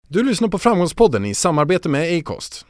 Du lyssnar på Framgångspodden i samarbete med Acast.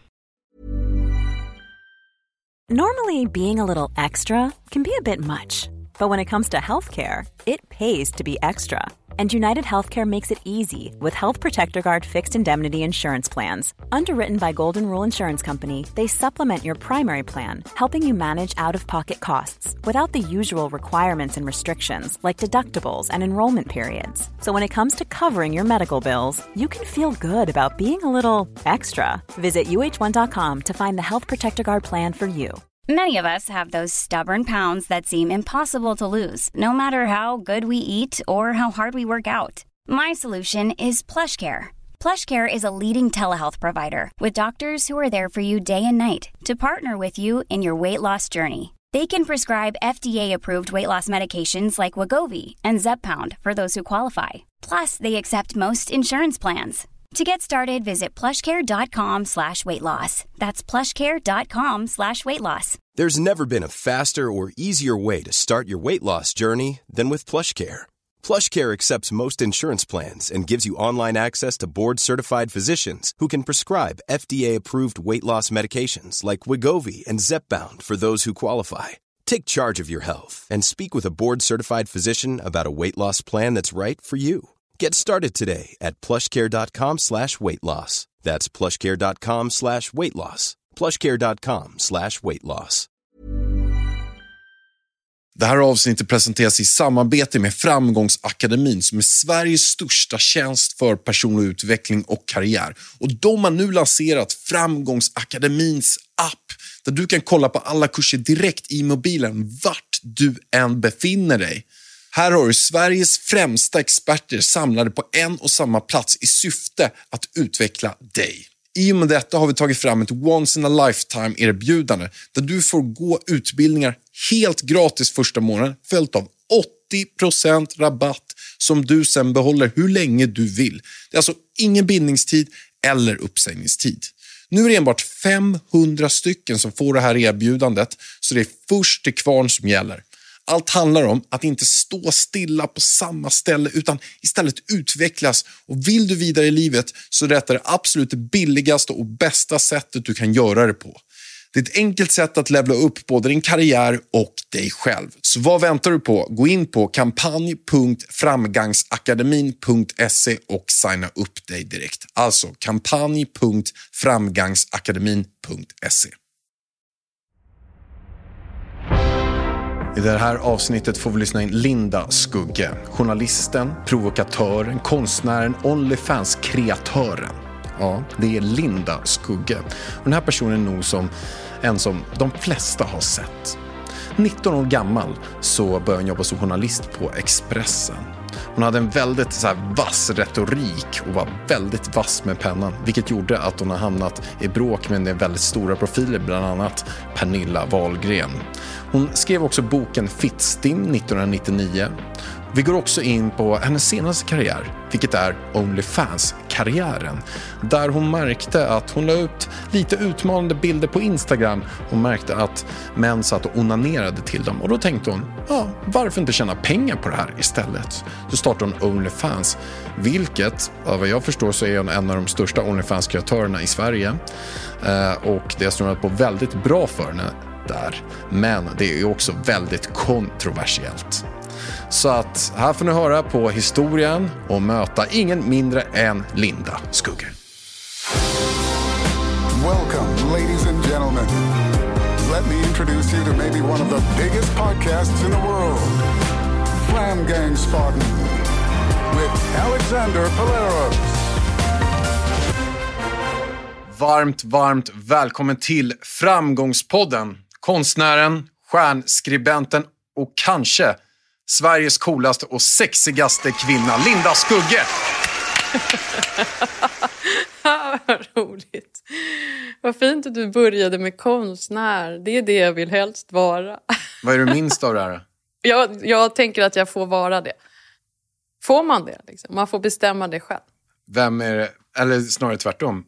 Normally, being a little extra can be a bit much. But when it comes to healthcare, it pays to be extra. And United Healthcare makes it easy with Health Protector Guard fixed indemnity insurance plans. Underwritten by Golden Rule Insurance Company, they supplement your primary plan, helping you manage out-of-pocket costs without the usual requirements and restrictions like deductibles and enrollment periods. So when it comes to covering your medical bills, you can feel good about being a little extra. Visit uh1.com to find the Health Protector Guard plan for you. Many of us have those stubborn pounds that seem impossible to lose, no matter how good we eat or how hard we work out. My solution is PlushCare. PlushCare is a leading telehealth provider with doctors who are there for you day and night to partner with you in your weight loss journey. They can prescribe FDA-approved weight loss medications like Wegovy and Zepbound for those who qualify. Plus, they accept most insurance plans. To get started, visit plushcare.com/weightloss. That's plushcare.com/weightloss. There's never been a faster or easier way to start your weight loss journey than with PlushCare. PlushCare accepts most insurance plans and gives you online access to board-certified physicians who can prescribe FDA-approved weight loss medications like Wegovy and Zepbound for those who qualify. Take charge of your health and speak with a board-certified physician about a weight loss plan that's right for you. Get started today at plushcare.com/weightloss. That's plushcare.com/weightloss. plushcare.com/weightloss. Det här avsnittet presenteras i samarbete med Framgångsakademin som är Sveriges största tjänst för personlig utveckling och karriär. Och de har nu lanserat Framgångsakademins app där du kan kolla på alla kurser direkt i mobilen vart du än befinner dig. Här har du Sveriges främsta experter samlade på en och samma plats i syfte att utveckla dig. I och med detta har vi tagit fram ett once in a lifetime erbjudande där du får gå utbildningar helt gratis första månaden följt av 80% rabatt som du sen behåller hur länge du vill. Det är alltså ingen bindningstid eller uppsägningstid. Nu är det enbart 500 stycken som får det här erbjudandet så det är först till kvarn som gäller. Allt handlar om att inte stå stilla på samma ställe utan istället utvecklas. Och vill du vidare i livet så är detta det absolut billigaste och bästa sättet du kan göra det på. Det är ett enkelt sätt att levla upp både din karriär och dig själv. Så vad väntar du på? Gå in på kampanj.framgangsakademin.se och signa upp dig direkt. Alltså kampanj.framgangsakademin.se. I det här avsnittet får vi lyssna in Linda Skugge, journalisten, provokatören, konstnären, OnlyFans-kreatören. Ja, det är Linda Skugge. Och den här personen är nog som en som de flesta har sett. 19 år gammal så började hon jobba som journalist på Expressen. Hon hade en väldigt så här vass retorik och var väldigt vass med pennan, vilket gjorde att hon har hamnat i bråk med en väldigt stora profiler, bland annat Pernilla Wahlgren. Hon skrev också boken Fittstim 1999. Vi går också in på hennes senaste karriär, vilket är OnlyFans-karriären. Där hon märkte att hon la ut lite utmanande bilder på Instagram. Hon märkte att män satt och onanerade till dem. Och då tänkte hon, varför inte tjäna pengar på det här istället? Så startade hon OnlyFans, vilket, vad jag förstår så är hon en av de största OnlyFans-kreatörerna i Sverige. Och det har snurrat på väldigt bra för henne där. Men det är också väldigt kontroversiellt. Så att här får ni höra på historien och möta ingen mindre än Linda Skugge. Welcome, ladies and gentlemen. Let me introduce you to maybe one of the biggest podcasts in the world. Framgångspodden with Alexander Polaros. Varmt välkommen till Framgångspodden. Konstnären, stjärnskribenten och kanske Sveriges coolaste och sexigaste kvinna, Linda Skugge. Vad roligt. Vad fint att du började med konstnär. Det är det jag vill helst vara. Vad är du minst av det här? Jag tänker att jag får vara det. Får man det? Liksom? Man får bestämma det själv. Vem är det, eller snarare tvärtom,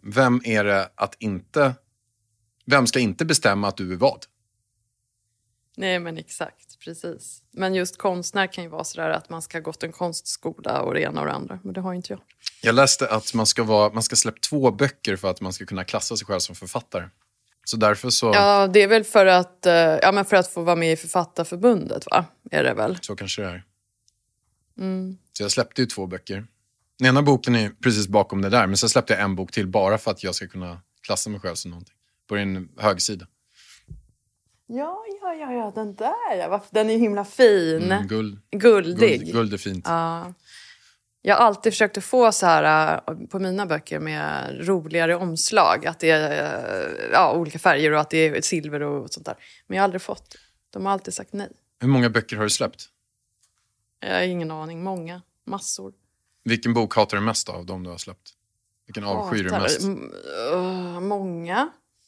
vem ska inte bestämma att du är vad? Nej, men exakt. Precis. Men just konstnär kan ju vara sådär att man ska ha gått en konstskola och det ena och det andra. Men det har ju inte jag. Jag läste att man ska släppa 2 böcker för att man ska kunna klassa sig själv som författare. Så därför så... Ja, det är väl för att få vara med i Författarförbundet, va? Är det väl? Så kanske det är. Så jag släppte ju 2 böcker. Den ena boken är precis bakom det där. Men så släppte jag en bok till bara för att jag ska kunna klassa mig själv som någonting. På en högsida. Ja, den där. Den är himla fin. Guldig. Guld är fint. Ja. Jag har alltid försökt att få så här på mina böcker med roligare omslag. Att det är olika färger och att det är silver och sånt där. Men jag har aldrig fått. De har alltid sagt nej. Hur många böcker har du släppt? Jag har ingen aning. Många. Massor. Vilken bok hatar du mest av dem du har släppt? Vilken avskyr du mest? Många.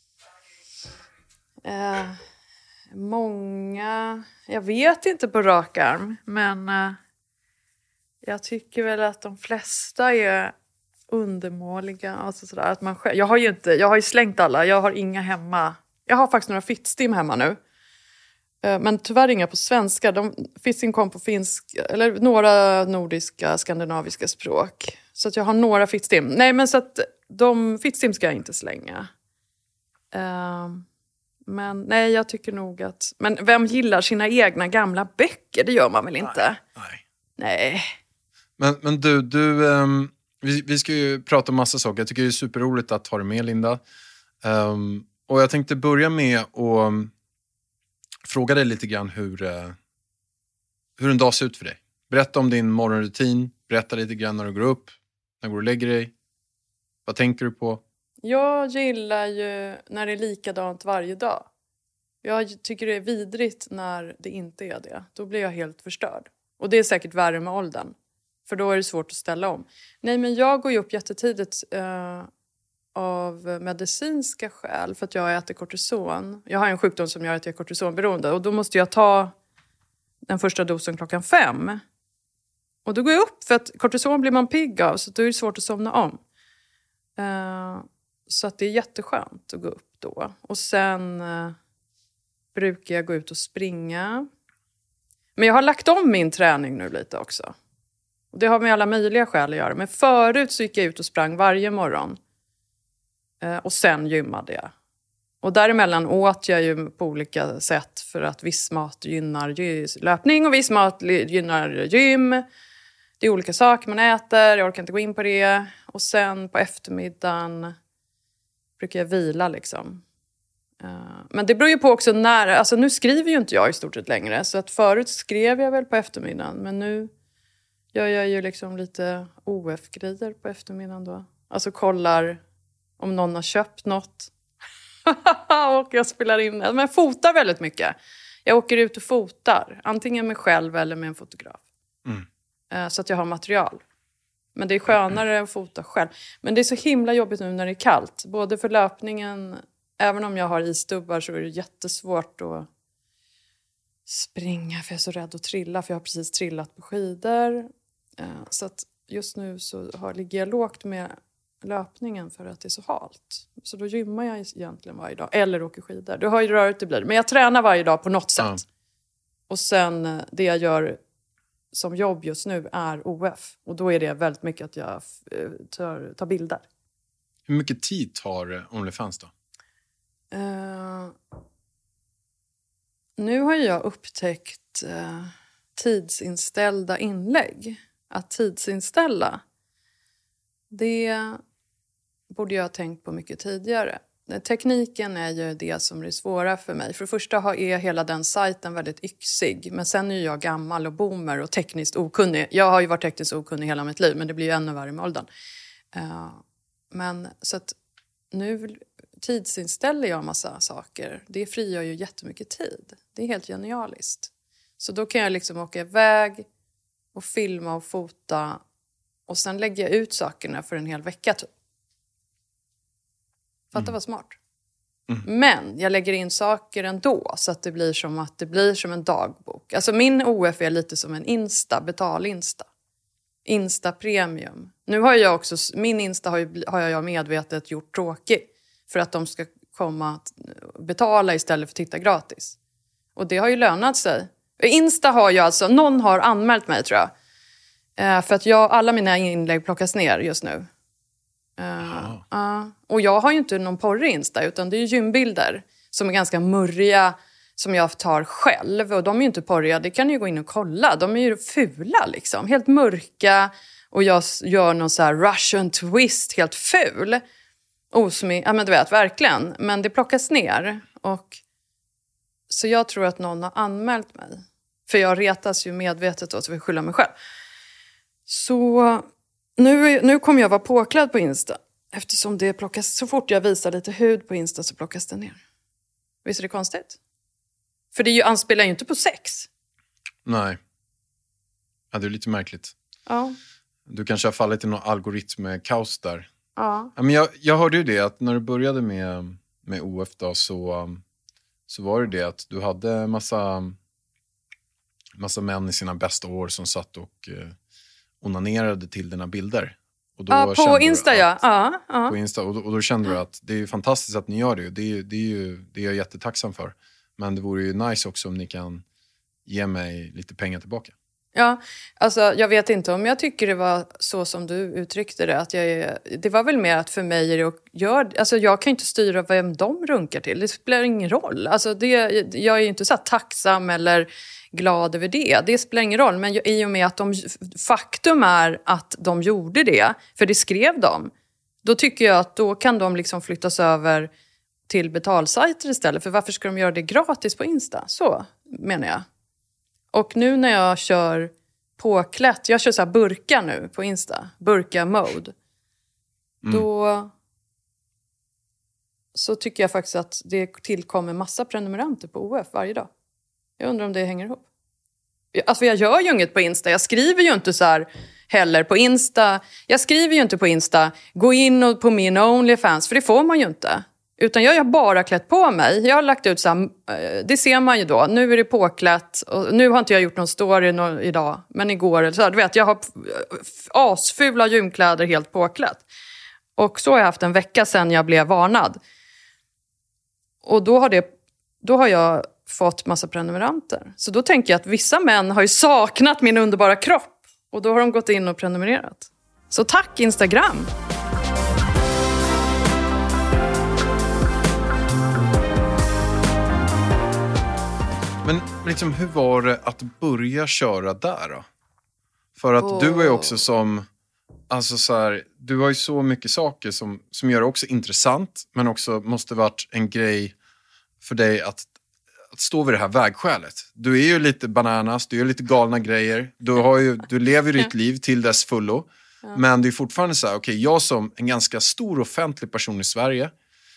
Många. Jag vet inte på rak arm. Men jag tycker väl att de flesta är undermåliga. Alltså sådär, att man själv, jag har ju slängt alla. Jag har inga hemma. Jag har faktiskt några Fittstim hemma nu. Men tyvärr inga på svenska. Fittstim kom på finsk. Eller några nordiska, skandinaviska språk. Så att jag har några Fittstim. Nej, men så att de Fittstim ska jag inte slänga. Men nej, jag tycker nog att... Men vem gillar sina egna gamla böcker? Det gör man väl inte? Nej. Men du vi ska ju prata om massa saker. Jag tycker det är superroligt att ha dig med, Linda. Och jag tänkte börja med att fråga dig lite grann hur en dag ser ut för dig. Berätta om din morgonrutin. Berätta lite grann när du går upp. När du går och lägger dig. Vad tänker du på? Jag gillar ju när det är likadant varje dag. Jag tycker det är vidrigt när det inte är det. Då blir jag helt förstörd. Och det är säkert värre med åldern. För då är det svårt att ställa om. Nej, men jag går ju upp jättetidigt av medicinska skäl. För att jag äter kortison. Jag har en sjukdom som gör att jag är kortisonberoende. Och då måste jag ta den första dosen 5:00. Och då går jag upp för att kortison blir man pigg av. Så då är det svårt att somna om. Så att det är jätteskönt att gå upp då. Och sen brukar jag gå ut och springa. Men jag har lagt om min träning nu lite också. Och det har med alla möjliga skäl att göra. Men förut så gick jag ut och sprang varje morgon. Och sen gymmade jag. Och däremellan åt jag ju på olika sätt. För att viss mat gynnar löpning och viss mat gynnar gym. Det är olika saker man äter. Jag orkar inte gå in på det. Och sen på eftermiddagen brukar jag vila liksom. Men det beror ju på också när... Alltså nu skriver ju inte jag i stort sett längre. Så att förut skrev jag väl på eftermiddagen. Men nu gör jag ju liksom lite OF-grejer på eftermiddagen då. Alltså kollar om någon har köpt något. Och jag spelar in det. Men jag fotar väldigt mycket. Jag åker ut och fotar. Antingen med själv eller med en fotograf. Så att jag har material. Men det är skönare att fota själv. Men det är så himla jobbigt nu när det är kallt. Både för löpningen... Även om jag har isstubbar så är det jättesvårt att springa. För jag är så rädd att trilla. För jag har precis trillat på skidor. Så att just nu så ligger jag lågt med löpningen för att det är så halt. Så då gymmar jag egentligen varje dag. Eller åker skidor. Du har ju rörigt det blir. Men jag tränar varje dag på något sätt. Och sen det jag gör som jobb just nu är OF. Och då är det väldigt mycket att jag tar bilder. Hur mycket tid tar OnlyFans då? Nu har jag upptäckt tidsinställda inlägg. Att tidsinställa, det borde jag ha tänkt på mycket tidigare. Tekniken är ju det som är svåra för mig. För det första är hela den sajten väldigt yxig. Men sen är jag gammal och boomer och tekniskt okunnig. Jag har ju varit tekniskt okunnig hela mitt liv, men det blir ju ännu värre med åldern. Men så att nu tidsinställer jag en massa saker. Det frigör ju jättemycket tid. Det är helt genialiskt. Så då kan jag liksom åka iväg och filma och fota. Och sen lägger jag ut sakerna för en hel vecka typ. Fatta vad smart. Men jag lägger in saker ändå. Så att det blir som en dagbok. Alltså min OF är lite som en betal-insta. Insta premium. Nu har jag också, min Insta har jag medvetet gjort tråkig. För att de ska komma att betala istället för att titta gratis. Och det har ju lönat sig. Insta har ju alltså, någon har anmält mig tror jag. För att alla mina inlägg plockas ner just nu. Och jag har ju inte någon porrig Insta, utan det är gymbilder som är ganska murriga, som jag tar själv. Och de är ju inte porriga, det kan ni ju gå in och kolla. De är ju fula liksom, helt mörka. Och jag gör någon så här Russian twist, helt ful. Ja men du vet, verkligen. Men det plockas ner. Och så jag tror att någon har anmält mig. För jag retas ju medvetet då, så jag skyller mig själv. Så nu kommer jag vara påklädd på Insta. Eftersom det plockas, så fort jag visar lite hud på Insta så plockas det ner. Visst är det konstigt? För det anspelar ju inte på sex. Nej. Ja, det är lite märkligt. Ja. Du kanske har fallit i någon algoritmkaos där. Ja. Ja, men jag hörde ju det, att när du började med OF då, så var det att du hade massa män i sina bästa år som satt och onanerade till dina bilder. Och då på Insta, ja. På Insta, och då kände du att det är fantastiskt att ni gör det. Det är jag jättetacksam för. Men det vore ju nice också om ni kan ge mig lite pengar tillbaka. Ja, alltså jag vet inte om jag tycker det var så som du uttryckte det. Att det var väl mer att för mig är det att alltså jag kan ju inte styra vem de runkar till. Det spelar ingen roll. Alltså jag är ju inte så tacksam eller glad över det. Det spelar ingen roll. Men i och med att faktum är att de gjorde det, för det skrev de. Då tycker jag att då kan de liksom flyttas över till betalsajter istället. För varför ska de göra det gratis på Insta? Så menar jag. Och nu när jag kör påklätt, jag kör så här burka nu på Insta, burka-mode. Då så tycker jag faktiskt att det tillkommer massa prenumeranter på OF varje dag. Jag undrar om det hänger ihop. Alltså jag gör ju inget på Insta, jag skriver ju inte så här heller på Insta. Jag skriver ju inte på Insta, gå in på min OnlyFans, för det får man ju inte. Utan jag har bara klätt på mig. Jag har lagt ut så här, det ser man ju då. Nu är det påklätt. Och nu har inte jag gjort någon story idag. Men igår, eller så här, du vet, jag har asfula gymkläder helt påklätt. Och så har jag haft en vecka sedan jag blev varnad. Och då har jag fått massa prenumeranter. Så då tänker jag att vissa män har ju saknat min underbara kropp. Och då har de gått in och prenumererat. Så tack Instagram! Men liksom, hur var det att börja köra där då? För att du är ju också som... Alltså så här, du har ju så mycket saker som gör det också intressant. Men också måste varit en grej för dig att stå vid det här vägskälet. Du är ju lite bananas, du gör lite galna grejer. Du lever ju ditt liv till dess fullo. Ja. Men det är fortfarande så här, okej, jag som en ganska stor offentlig person i Sverige.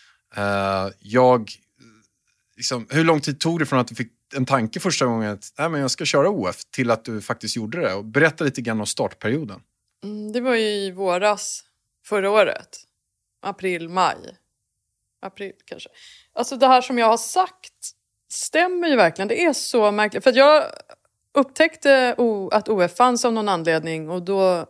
Liksom, hur lång tid tog det från att du fick en tanke första gången att men jag ska köra OF till att du faktiskt gjorde det? Och berätta lite grann om startperioden. Det var ju i våras förra året. April kanske. Alltså det här som jag har sagt stämmer ju verkligen. Det är så märkligt. För att jag upptäckte att OF fanns av någon anledning. Och då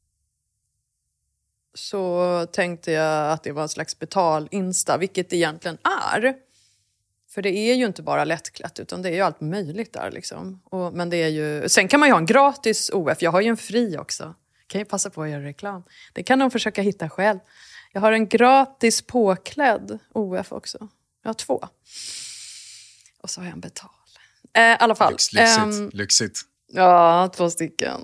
så tänkte jag att det var en slags betal-insta. Vilket det egentligen är. För det är ju inte bara lättklätt, utan det är ju allt möjligt där liksom. Men det är ju... Sen kan man ju ha en gratis OF. Jag har ju en fri också. Kan ju passa på att göra reklam. Det kan de försöka hitta själv. Jag har en gratis påklädd OF också. Jag har 2. Och så har jag en betal. I alla fall. Lyxigt. Ja, 2 stycken.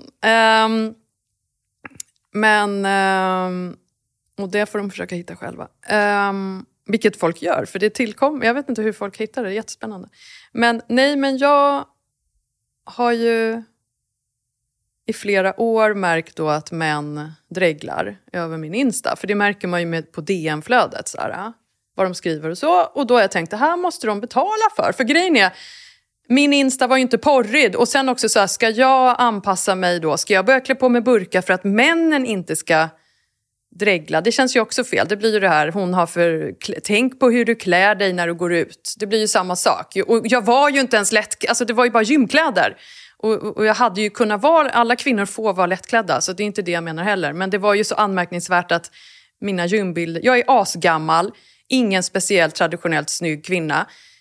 Och det får de försöka hitta själva. Vilket folk gör, för det tillkommer. Jag vet inte hur folk hittar det, det är jättespännande. Men jag har ju i flera år märkt då att män dreglar över min Insta. För det märker man ju på DM-flödet, så här, vad de skriver och så. Och då har jag tänkt, det här måste de betala för. För grejen är, min Insta var ju inte porrig. Och sen också så här, ska jag anpassa mig då? Ska jag börja klä på med burka för att männen inte ska dregla? Det känns ju också fel. Det blir ju det här, tänk på hur du klär dig när du går ut. Det blir ju samma sak. Och jag var ju inte ens alltså det var ju bara gymkläder. Och jag hade ju kunnat alla kvinnor får vara lättklädda, så det är inte det jag menar heller. Men det var ju så anmärkningsvärt att mina gymbilder, jag är asgammal, ingen speciellt traditionellt snygg kvinna.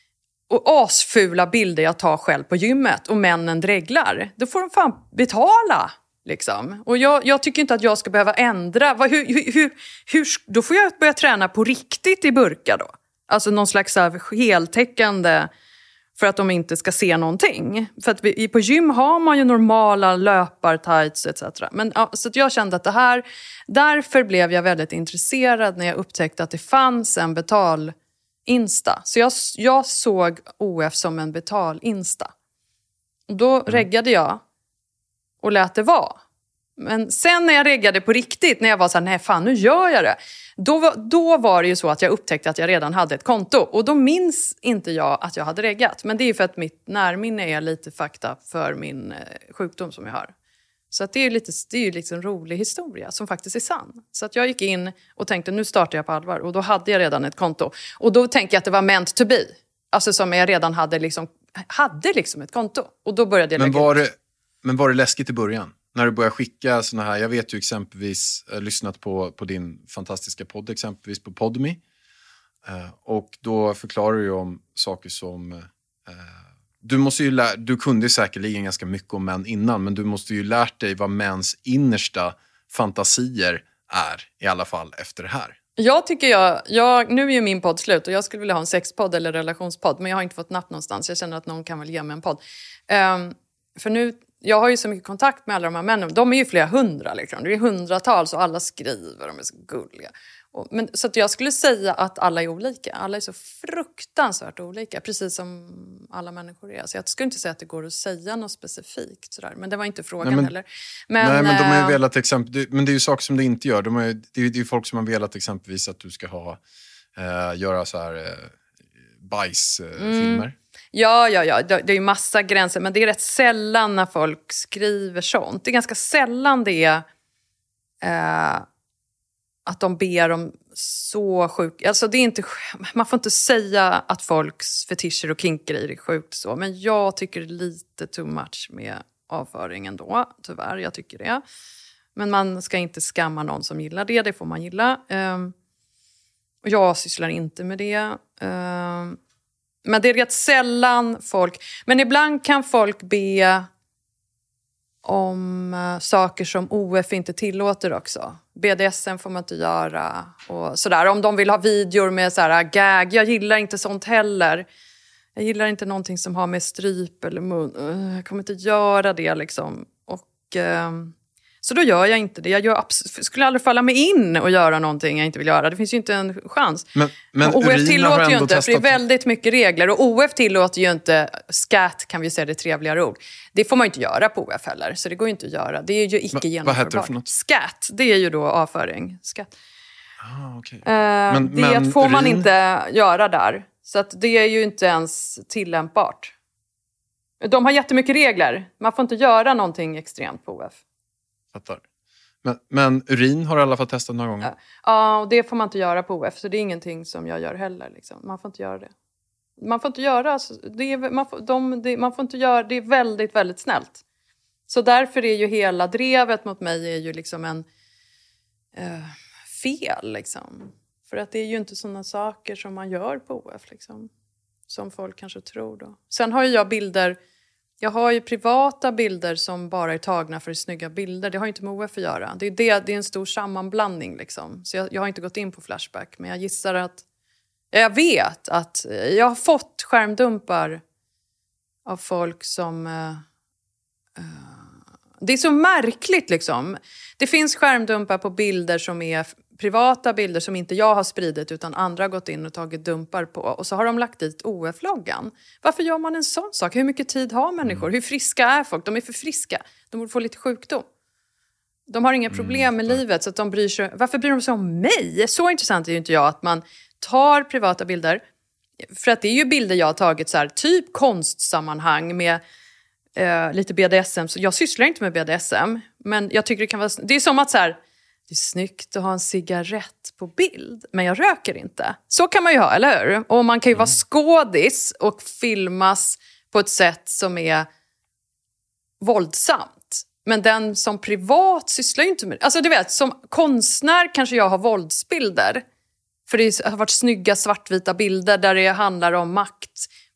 och asfula bilder jag tar själv på gymmet och männen dreglar, då får de fan betala. Liksom. Och jag tycker inte att jag ska behöva ändra. Då får jag börja träna på riktigt i burka då. Alltså någon slags heltäckande för att de inte ska se någonting. För att på gym har man ju normala löpartights etc. Men så att jag kände att därför blev jag väldigt intresserad när jag upptäckte att det fanns en betal-insta. Så jag såg OF som en betal-insta. Och då reggade jag och lät det vara. Men sen när jag reggade på riktigt, när jag var så här, nej fan nu gör jag det. Då var det ju så att jag upptäckte att jag redan hade ett konto. Och då minns inte jag att jag hade reggat. Men det är ju för att mitt närminne är lite fucked up för min sjukdom som jag har. Så att det är ju liksom en rolig historia som faktiskt är sann. Så att jag gick in och tänkte, nu startar jag på allvar. Och då hade jag redan ett konto. Och då tänkte jag att det var meant to be. Alltså som jag redan hade liksom ett konto. Och då började jag Men var det läskigt i början? När du börjar skicka såna här, jag vet ju exempelvis, jag har lyssnat på din fantastiska podd exempelvis på Podme. Och då förklarar du ju om saker som, du kunde säkerligen ganska mycket om män innan, men du måste ju lärt dig vad mäns innersta fantasier är, i alla fall efter det här. Jag tycker nu är ju min podd slut och jag skulle vilja ha en sexpodd eller relationspodd, men jag har inte fått napp någonstans. Jag känner att någon kan väl ge mig en podd. För nu, jag har ju så mycket kontakt med alla de här männen. De är ju flera hundra liksom. Det är hundratals och alla skriver, de är så gulliga. Så att jag skulle säga att alla är olika. Alla är så fruktansvärt olika, precis som alla människor är. Så jag skulle inte säga att det går att säga något specifikt sådär. Men det var inte frågan heller. Men de har ju velat men det är ju saker som det inte gör. Det är ju folk som har velat exempelvis att du ska göra så här bajsfilmer. Ja. Det är ju massa gränser. Men det är rätt sällan när folk skriver sånt. Det är ganska sällan det är att de ber om så sjukt. Alltså det är inte, man får inte säga att folks fetischer och kinkgrejer är sjukt så. Men jag tycker det är lite too much med avföringen då. Tyvärr, jag tycker det. Men man ska inte skamma någon som gillar det. Det får man gilla. Och jag sysslar inte med det. Men det är rätt sällan folk... Men ibland kan folk be om saker som OF inte tillåter också. BDSM får man inte göra. Och sådär. Om de vill ha videor med så här gag. Jag gillar inte sånt heller. Jag gillar inte någonting som har med stryp eller mun. Jag kommer inte göra det liksom. Och... Så då gör jag inte det. Jag skulle aldrig falla mig in och göra någonting jag inte vill göra. Det finns ju inte en chans. Men OF tillåter ju inte, för det är väldigt mycket regler. Och OF tillåter ju inte, scat kan vi säga det trevligare ord. Det får man ju inte göra på OF heller. Så det går ju inte att göra. Det är ju icke genomförbart. Vad heter det för något? Scat, det är ju då avföring. Scat. Okay. Det får man inte göra där. Så att det är ju inte ens tillämpbart. De har jättemycket regler. Man får inte göra någonting extremt på OF. Fattar. Men urin har du i alla fall testat några gånger? Ja, och det får man inte göra på OF. Så det är ingenting som jag gör heller. Liksom. Man får inte göra det. Man får inte göra... Man får inte göra... Det är väldigt, väldigt snällt. Så därför är ju hela drevet mot mig är ju liksom en fel. Liksom. För att det är ju inte sådana saker som man gör på OF. Liksom. Som folk kanske tror då. Sen har ju jag bilder... Jag har ju privata bilder som bara är tagna för snygga bilder. Det har inte med OF att göra. Det är en stor sammanblandning liksom. Så jag har inte gått in på Flashback. Men jag gissar att... Jag vet att jag har fått skärmdumpar av folk som... det är så märkligt liksom. Det finns skärmdumpar på bilder som är privata bilder som inte jag har spridit utan andra har gått in och tagit dumpar på. Och så har de lagt dit OF-loggan. Varför gör man en sån sak? Hur mycket tid har människor? Hur friska är folk? De är för friska. De borde få lite sjukdom. De har inga problem med livet så att de bryr sig. Varför bryr de sig om mig? Så intressant är ju inte jag att man tar privata bilder. För att det är ju bilder jag har tagit så här, typ konstsammanhang med lite BDSM. Så jag sysslar inte med BDSM. Men jag tycker det kan vara... Det är som att så här... Det är snyggt att ha en cigarett på bild. Men jag röker inte. Så kan man ju ha, eller hur? Och man kan ju vara skådis och filmas på ett sätt som är våldsamt. Men den som privat sysslar ju inte med det. Alltså du vet, som konstnär kanske jag har våldsbilder. För det har varit snygga svartvita bilder där det handlar om makt.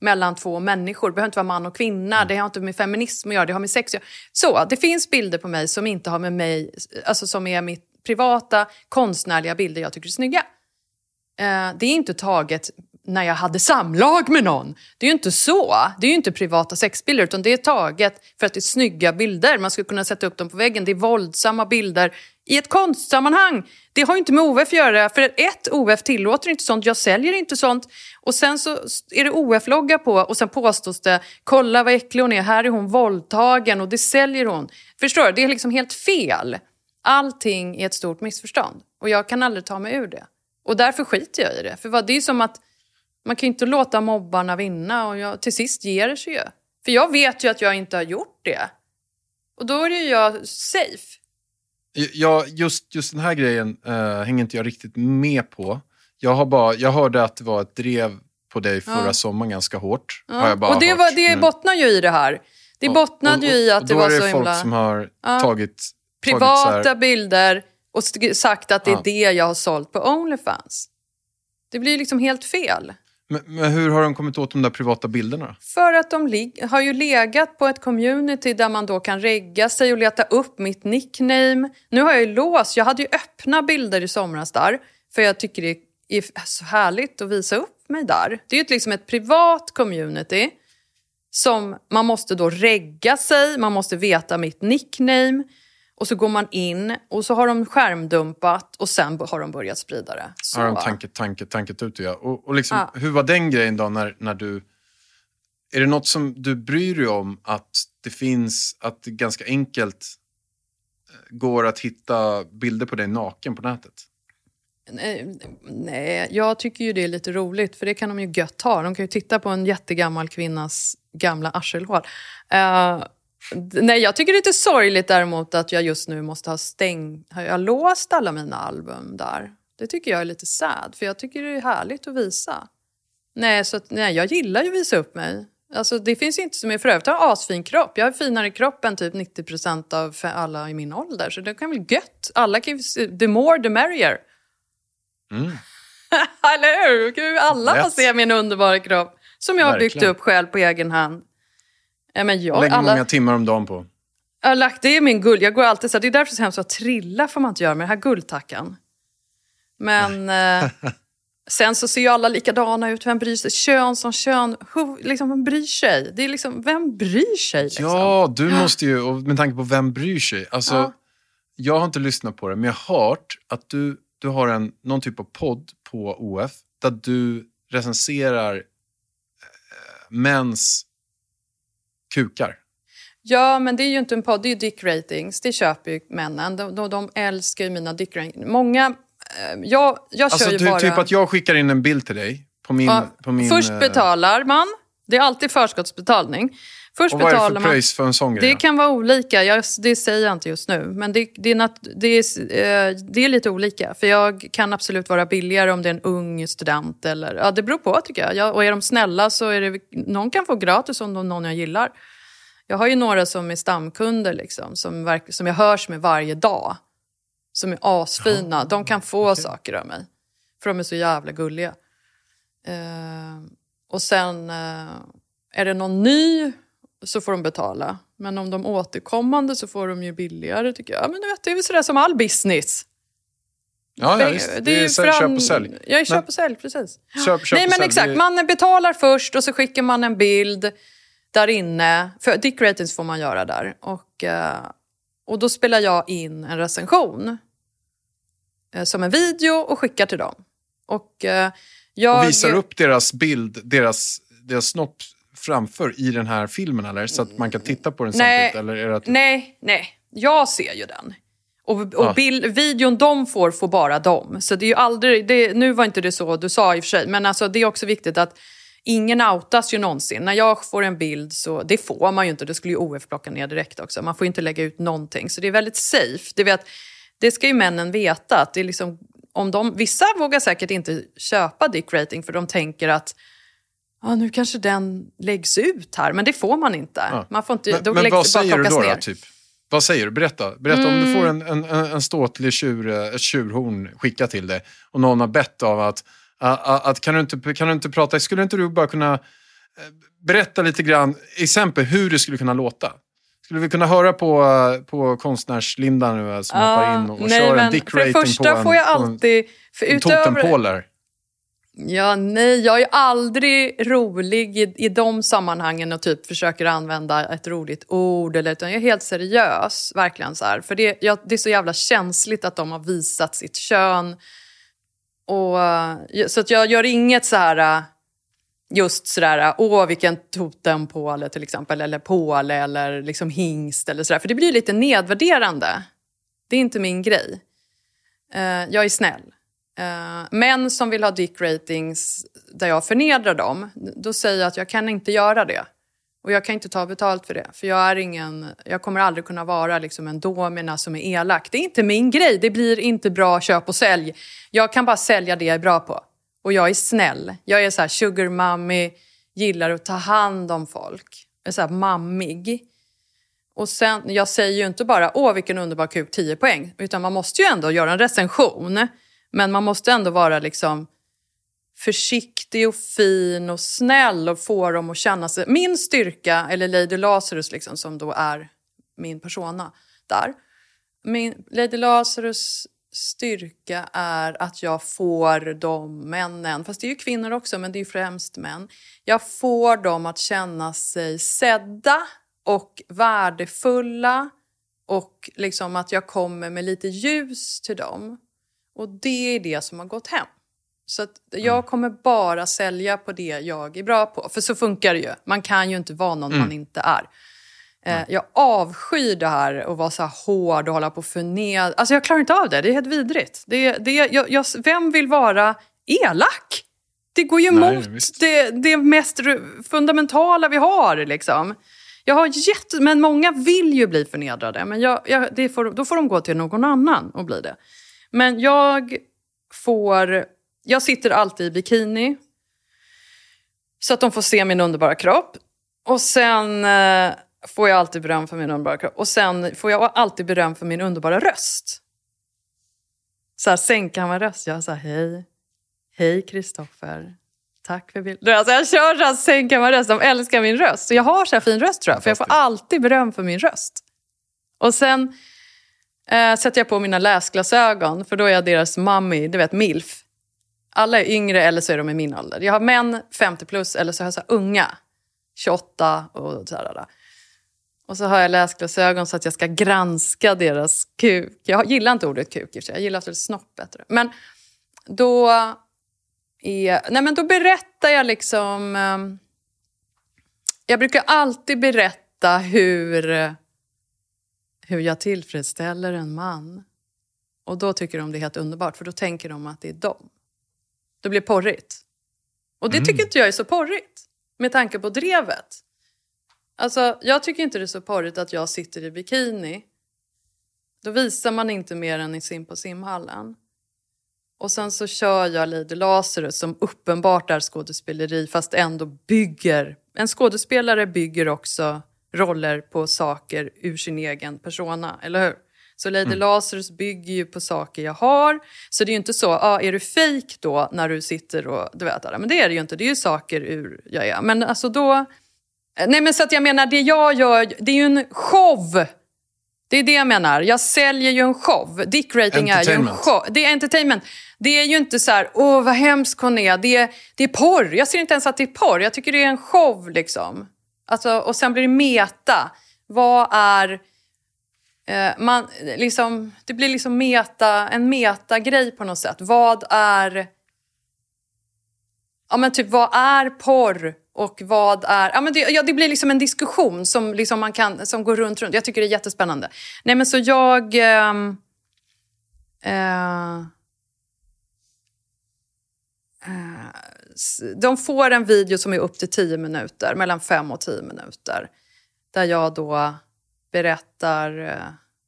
mellan två människor. Det behöver inte vara man och kvinna. Det har inte med feminism att göra. Det har med sex att göra. Så, det finns bilder på mig som inte har med mig... Alltså som är mitt privata, konstnärliga bilder jag tycker är snygga. Det är inte taget när jag hade samlag med någon. Det är ju inte så. Det är ju inte privata sexbilder, utan det är taget för att det är snygga bilder. Man skulle kunna sätta upp dem på väggen. Det är våldsamma bilder i ett konstsammanhang. Det har ju inte med OF att göra. För OF tillåter inte sånt. Jag säljer inte sånt. Och sen så är det OF-logga på. Och sen påstås det, kolla vad äcklig hon är. Här är hon våldtagen och det säljer hon. Förstår du? Det är liksom helt fel. Allting är ett stort missförstånd. Och jag kan aldrig ta mig ur det. Och därför skiter jag i det. För det är som att man kan inte låta mobbarna vinna. Och till sist ger det sig ju. För jag vet ju att jag inte har gjort det. Och då är ju jag safe. Ja, just den här grejen hänger inte jag riktigt med på. Jag hörde att det var ett drev på dig förra sommaren ganska hårt. Ja. Har jag bara och det bottnar ju i det här. Det bottnade ju i att det var så himla... Då är det folk som har tagit privata bilder och sagt att det är det jag har sålt på OnlyFans. Det blir liksom helt fel. Men hur har de kommit åt de där privata bilderna då? För att de har ju legat på ett community där man då kan regga sig och leta upp mitt nickname. Nu har jag ju låst. Jag hade ju öppna bilder i somras där. För jag tycker det är så härligt att visa upp mig där. Det är ju liksom ett privat community som man måste då regga sig. Man måste veta mitt nickname. Och så går man in och så har de skärmdumpat och sen har de börjat sprida det. Så. Har de tanket ut, ja. Och liksom, hur var den grejen då när du... Är det något som du bryr dig om att det finns, att det ganska enkelt går att hitta bilder på dig naken på nätet? Nej, jag tycker ju det är lite roligt för det kan de ju gött ha. De kan ju titta på en jättegammal kvinnas gamla arselhål. Nej, jag tycker det är lite sorgligt däremot att jag just nu måste har jag låst alla mina album där. Det tycker jag är lite sad, för jag tycker det är härligt att visa. Nej, jag gillar ju att visa upp mig. Alltså det finns inte som är för övrigt. Jag har asfin kropp. Jag har finare kropp än typ 90% av alla i min ålder. Så det kan väl gött. Alla kan the more the merrier. Eller hur? Alla får se min underbara kropp. Som jag har byggt upp själv på egen hand. Men lägger många timmar om dagen på. Jag har lagt det i min guld. Jag går alltid så. Det är därför så hemskt att trilla får man inte göra med den här guldtackan. Men sen så ser ju alla likadana ut. Vem bryr sig? Kön som kön. Liksom, vem bryr sig? Det är liksom, vem bryr sig? Liksom? Ja, du måste ju, och med tanke på vem bryr sig. Alltså, jag har inte lyssnat på det, men jag har hört att du har någon typ av podd på OF där du recenserar mäns kukar. Ja, men det är ju inte en podd, det är ju dick ratings. Det köper ju männen. De älskar ju mina dick ratings. Många, jag kör ju bara... Typ att jag skickar in en bild till dig på min... Först betalar man. Det är alltid förskottsbetalning. Först och vad är det för pröjs för en sån grej? Det kan vara olika. Det säger jag inte just nu. Men det är lite olika. För jag kan absolut vara billigare om det är en ung student. Eller, ja, det beror på tycker jag. Och är de snälla så är det... Någon kan få gratis om någon jag gillar. Jag har ju några som är stamkunder liksom. Som jag hörs med varje dag. Som är asfina. De kan få saker av mig. För de är så jävla gulliga. Och sen är det någon ny så får de betala. Men om de återkommande så får de ju billigare tycker jag. Men du vet, det är väl sådär som all business. Ja, visst. Det är köp och sälj. Jag är köp och sälj, precis. Köp Nej, men sälj. exakt. Man betalar först och så skickar man en bild där inne. För dick ratings får man göra där. Och då spelar jag in en recension. Som en video och skickar till dem. Och visar upp deras bild, deras snopp framför i den här filmen eller? Så att man kan titta på den samtidigt? Eller är det att... Nej. Jag ser ju den. Och videon de får bara dem. Så det är ju aldrig... nu var inte det så du sa i och för sig. Men alltså, det är också viktigt att ingen outas ju någonsin. När jag får en bild så... Det får man ju inte. Det skulle ju OF plocka ner direkt också. Man får inte lägga ut någonting. Så det är väldigt safe. Det ska ju männen veta. Att det är liksom... Vissa vågar säkert inte köpa dick rating för de tänker att nu kanske den läggs ut här. Men det får man inte. Ja. Man får inte men vad säger du då? Typ? Vad säger du? Berätta om du får en ståtlig ett tjurhorn skickat till dig och någon har bett av att kan du inte prata, skulle inte du bara kunna berätta lite grann, exempel hur det skulle kunna låta. Skulle vi kunna höra på konstnärslinda nu som hoppar in och kör en dick-rating på en... För det första får jag alltid... En totempåler. Ja, nej, jag är aldrig rolig i de sammanhangen och typ försöker använda ett roligt ord. Utan jag är helt seriös, verkligen så här. För det är så jävla känsligt att de har visat sitt kön. Och, så att jag gör inget så här... Just sådär, vilken totempåle till exempel, eller påle, eller liksom hingst eller sådär. För det blir lite nedvärderande. Det är inte min grej. Jag är snäll. Män som vill ha dick ratings där jag förnedrar dem, då säger jag att jag kan inte göra det. Och jag kan inte ta betalt för det. För jag kommer aldrig kunna vara liksom en domina som är elak. Det är inte min grej, det blir inte bra köp och sälj. Jag kan bara sälja det jag är bra på. Och jag är snäll. Jag är så här sugar mommy, gillar att ta hand om folk. Jag är så här mammig. Och sen, jag säger ju inte bara, vilken underbar kuk, 10 poäng. Utan man måste ju ändå göra en recension. Men man måste ändå vara liksom försiktig och fin och snäll och få dem att känna sig... Min styrka, eller Lady Lazarus liksom, som då är min persona där. Lady Lazarus styrka är att jag får de männen, fast det är ju kvinnor också, men det är ju främst män. Jag får dem att känna sig sedda och värdefulla och liksom att jag kommer med lite ljus till dem. Och det är det som har gått hem. Så att jag kommer bara sälja på det jag är bra på. För så funkar det ju. Man kan ju inte vara någon man inte är. Jag avskyr det här och vara så här hård och hålla på förned. Alltså jag klarar inte av det. Det är helt vidrigt. Vem vill vara elak? Det går ju emot det mest fundamentala vi har liksom. Men många vill ju bli förnedrade. Men då får de gå till någon annan och bli det. Men jag sitter alltid i bikini. Så att de får se min underbara kropp. Och sen får jag alltid beröm för min underbara kropp. Och sen får jag alltid beröm för min underbara röst. Så här sänka min röst. Jag säger hej Kristoffer. Tack för bilden. Alltså jag kör så här sänka min röst. De älskar min röst. Så jag har så här fin röst tror jag. För jag får alltid beröm för min röst. Och sen sätter jag på mina läsglasögon. För då är jag deras mommy, du vet milf. Alla är yngre eller så är de i min ålder. Jag har män 50 plus eller så har jag så här unga. 28 och så här. Och så har jag läsglasögon så att jag ska granska deras kuk. Jag gillar inte ordet kuk, jag gillar att det är snopp bättre. Men då berättar jag liksom... jag brukar alltid berätta hur jag tillfredsställer en man. Och då tycker de det är helt underbart, för då tänker de att det är dem. Det blir porrigt. Och det tycker inte jag är så porrigt. Med tanke på drevet. Alltså, jag tycker inte det är så porrigt att jag sitter i bikini. Då visar man inte mer än i på simhallen. Och sen så kör jag Lady Lazarus som uppenbart är skådespeleri fast ändå bygger. En skådespelare bygger också roller på saker ur sin egen persona, eller hur? Så Lady Lazarus bygger ju på saker jag har. Så det är ju inte så, är du fake då när du sitter och du vet det. Men det är det ju inte, det är ju saker ur jag är. Men alltså då... Nej men så att jag menar, det jag gör, det är ju en show. Det är det jag menar. Jag säljer ju en show. Dick rating är ju en show. Det är entertainment. Det är ju inte så här, vad hemskt hon är. Det är porr. Jag ser inte ens att det är porr. Jag tycker det är en show liksom. Alltså, och sen blir det meta. Vad är... det blir liksom en metagrej på något sätt. Vad är... Ja men typ, vad är porr? Och vad är... Ja men det blir liksom en diskussion som liksom man kan... Som går runt. Jag tycker det är jättespännande. Nej men så jag... de får en video som är upp till 10 minuter. Mellan 5 och 10 minuter. Där jag då berättar...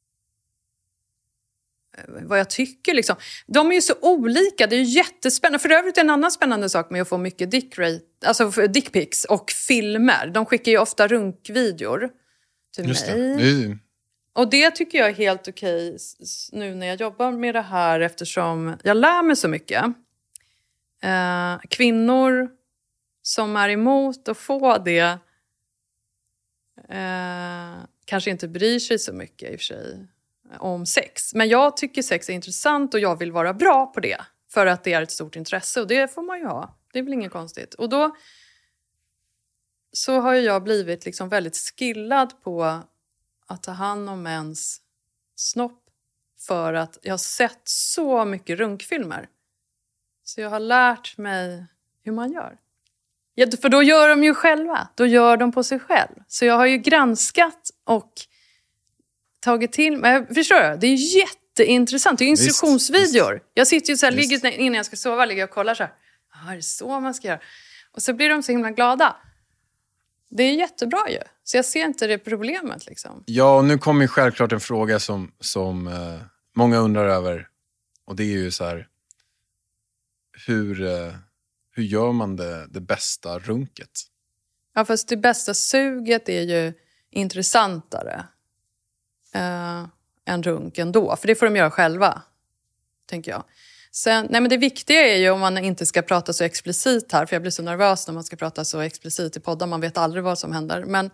vad jag tycker liksom. De är ju så olika, det är ju jättespännande. För övrigt är en annan spännande sak med att få mycket dickpics och filmer. De skickar ju ofta runkvideor till mig. Och det tycker jag är helt okej nu när jag jobbar med det här, eftersom jag lär mig så mycket. Kvinnor som är emot att få det kanske inte bryr sig så mycket i och för sig om sex. Men jag tycker sex är intressant och jag vill vara bra på det. För att det är ett stort intresse och det får man ju ha. Det är väl inget konstigt. Och då så har jag blivit liksom väldigt skillad på att ta hand om ens snopp. För att jag har sett så mycket runkfilmer. Så jag har lärt mig hur man gör. Ja, för då gör de ju själva. Då gör de på sig själv. Så jag har ju granskat och tagit till. Men förstår du? Det är jätteintressant. Det är instruktionsvideor. Visst. Jag sitter ju så här, ligger innan jag ska sova, ligger och kollar så här. Ja, det är så man ska göra. Och så blir de så himla glada. Det är jättebra ju. Så jag ser inte det problemet liksom. Ja, och nu kommer ju självklart en fråga som många undrar över. Och det är ju så här. Hur gör man det bästa runket? Ja, fast det bästa suget är ju intressantare än runk ändå. För det får de göra själva, tänker jag. Sen, nej men det viktiga är ju om man inte ska prata så explicit här. För jag blir så nervös när man ska prata så explicit i poddar. Man vet aldrig vad som händer. Men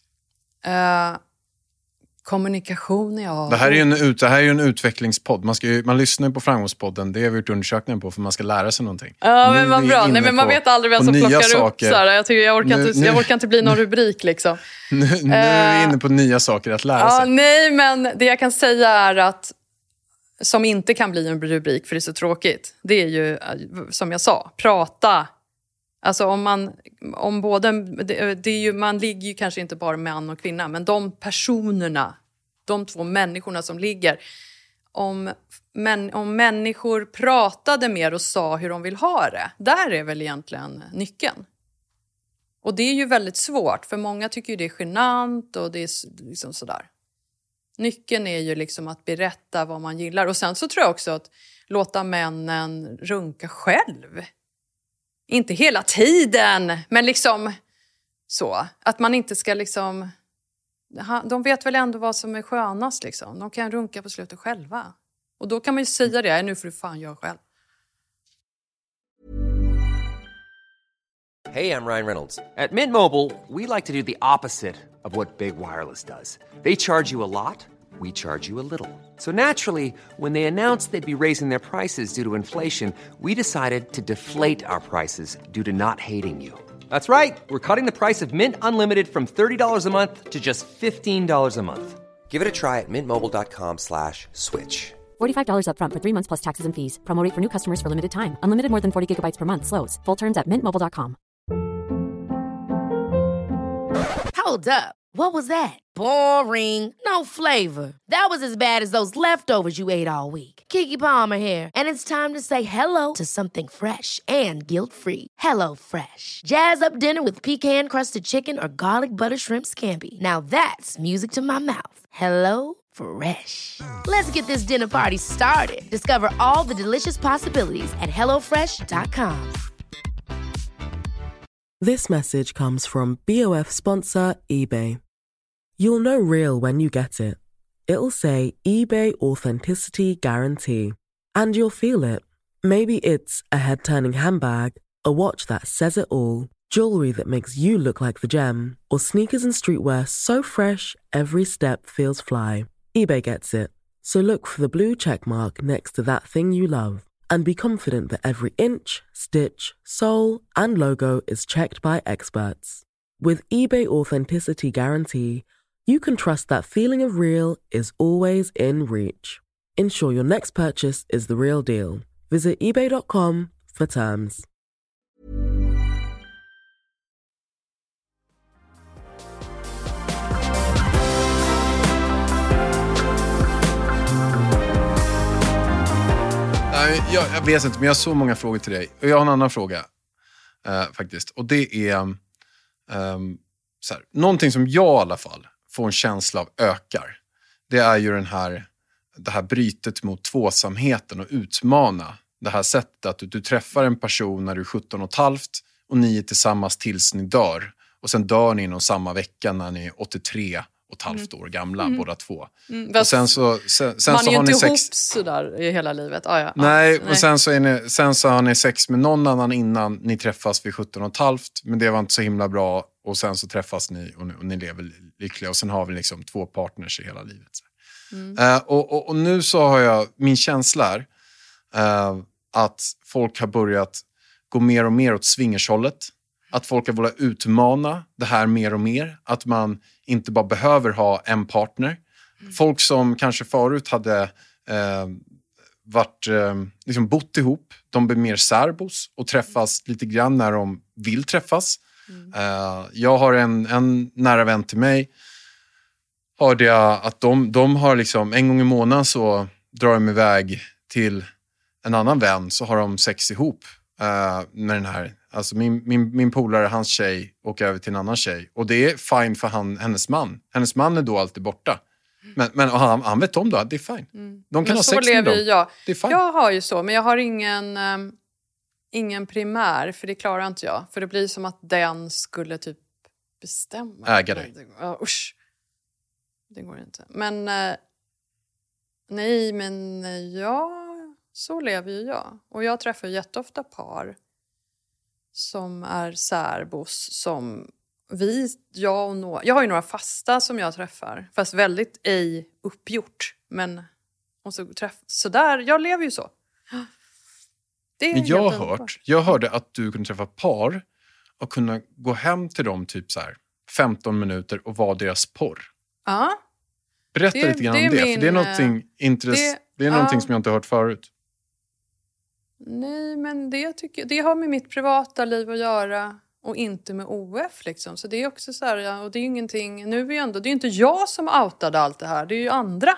kommunikation, ja. Det här är ju en utvecklingspodd. Man lyssnar ju på Framgångspodden. Det har vi gjort undersökningen på för man ska lära sig någonting. Ja, men vad bra. Nej, men man vet aldrig vem som plockar upp. Så här. Jag orkar inte bli någon rubrik liksom. Nu är vi inne på nya saker att lära sig. Nej, men det jag kan säga är att som inte kan bli en rubrik för det är så tråkigt. Det är ju, som jag sa, prata. Alltså om båda, det är ju, man ligger ju kanske inte bara med man och kvinna, men de personerna, de två människorna som ligger, om människor pratade mer och sa hur de vill ha det, där är väl egentligen nyckeln. Och det är ju väldigt svårt, för många tycker ju det är genant och det är liksom sådär. Nyckeln är ju liksom att berätta vad man gillar. Och sen så tror jag också att låta männen runka själv. Inte hela tiden, men liksom så. Att man inte ska liksom... De vet väl ändå vad som är skönast liksom. De kan runka på slutet själva. Och då kan man ju säga det. Nu får du fan göra själv. Hey, I'm Ryan Reynolds. At Mint Mobile, we like to do the opposite of what Big Wireless does. They charge you a lot. We charge you a little. So naturally, when they announced they'd be raising their prices due to inflation, we decided to deflate our prices due to not hating you. That's right. We're cutting the price of Mint Unlimited from $30 a month to just $15 a month. Give it a try at mintmobile.com/switch. $45 up front for 3 months plus taxes and fees. Promo rate for new customers for limited time. Unlimited more than 40 gigabytes per month. Slows full terms at mintmobile.com. Hold up. What was that? Boring. No flavor. That was as bad as those leftovers you ate all week. Keke Palmer here. And it's time to say hello to something fresh and guilt-free. Hello Fresh. Jazz up dinner with pecan-crusted chicken or garlic butter shrimp scampi. Now that's music to my mouth. Hello Fresh. Let's get this dinner party started. Discover all the delicious possibilities at hellofresh.com. This message comes from BOF sponsor eBay. You'll know real when you get it. It'll say eBay Authenticity Guarantee. And you'll feel it. Maybe it's a head-turning handbag, a watch that says it all, jewelry that makes you look like the gem, or sneakers and streetwear so fresh every step feels fly. eBay gets it. So look for the blue check mark next to that thing you love. And be confident that every inch, stitch, sole, and logo is checked by experts. With eBay Authenticity Guarantee, you can trust that feeling of real is always in reach. Ensure your next purchase is the real deal. Visit ebay.com for terms. Jag vet inte, men jag har så många frågor till dig. Och jag har en annan fråga faktiskt. Och det är så här, någonting som jag i alla fall får en känsla av ökar. Det är ju det här brytet mot tvåsamheten och utmana. Det här sättet att du träffar en person när du är 17,5 och ni är tillsammans tills ni dör. Och sen dör ni inom samma vecka när ni är 83 ett halvt år gamla, båda två. Och sen så man är ju inte sex... ihop sådär i hela livet. Nej, och sen så har ni sex med någon annan innan ni träffas vid 17,5. Men det var inte så himla bra. Och sen så träffas ni och ni lever lyckliga. Och sen har vi liksom 2 partners i hela livet. Och nu så har jag min känsla är att folk har börjat gå mer och mer åt swingershållet. Att folk har velat utmana det här mer och mer. Att man inte bara behöver ha en partner. Folk som kanske förut hade liksom bott ihop. De blir mer särbos och träffas lite grann när de vill träffas. Jag har en nära vän till mig. Hörde jag att de har liksom en gång i månaden så drar de iväg till en annan vän så har de sex ihop med den här. Alltså min polare, hans tjej, åker över till en annan tjej. Och det är fine för hennes man. Hennes man är då alltid borta. Men han vet om då att det är fine. De kan ha sex med dem. Det är fine. Jag har ju så, men jag har ingen primär. För det klarar inte jag. För det blir som att den skulle typ bestämma. Äga dig. Usch. Det går inte. Men nej, men så lever ju jag. Och jag träffar jätteofta par som är särbos som jag har ju några fasta som jag träffar. Fast väldigt ej uppgjort. Men och så där, jag lever ju så. Det är men jag hörde att du kunde träffa par och kunna gå hem till dem typ så här 15 minuter och vara deras porr. Ja. Berätta lite grann om det. För det är någonting det är någonting som jag inte har hört förut. Nej, men det har med mitt privata liv att göra och inte med OF liksom. Så det är också så här, och det är ingenting, nu är ändå, det är inte jag som outade allt det här, det är ju andra.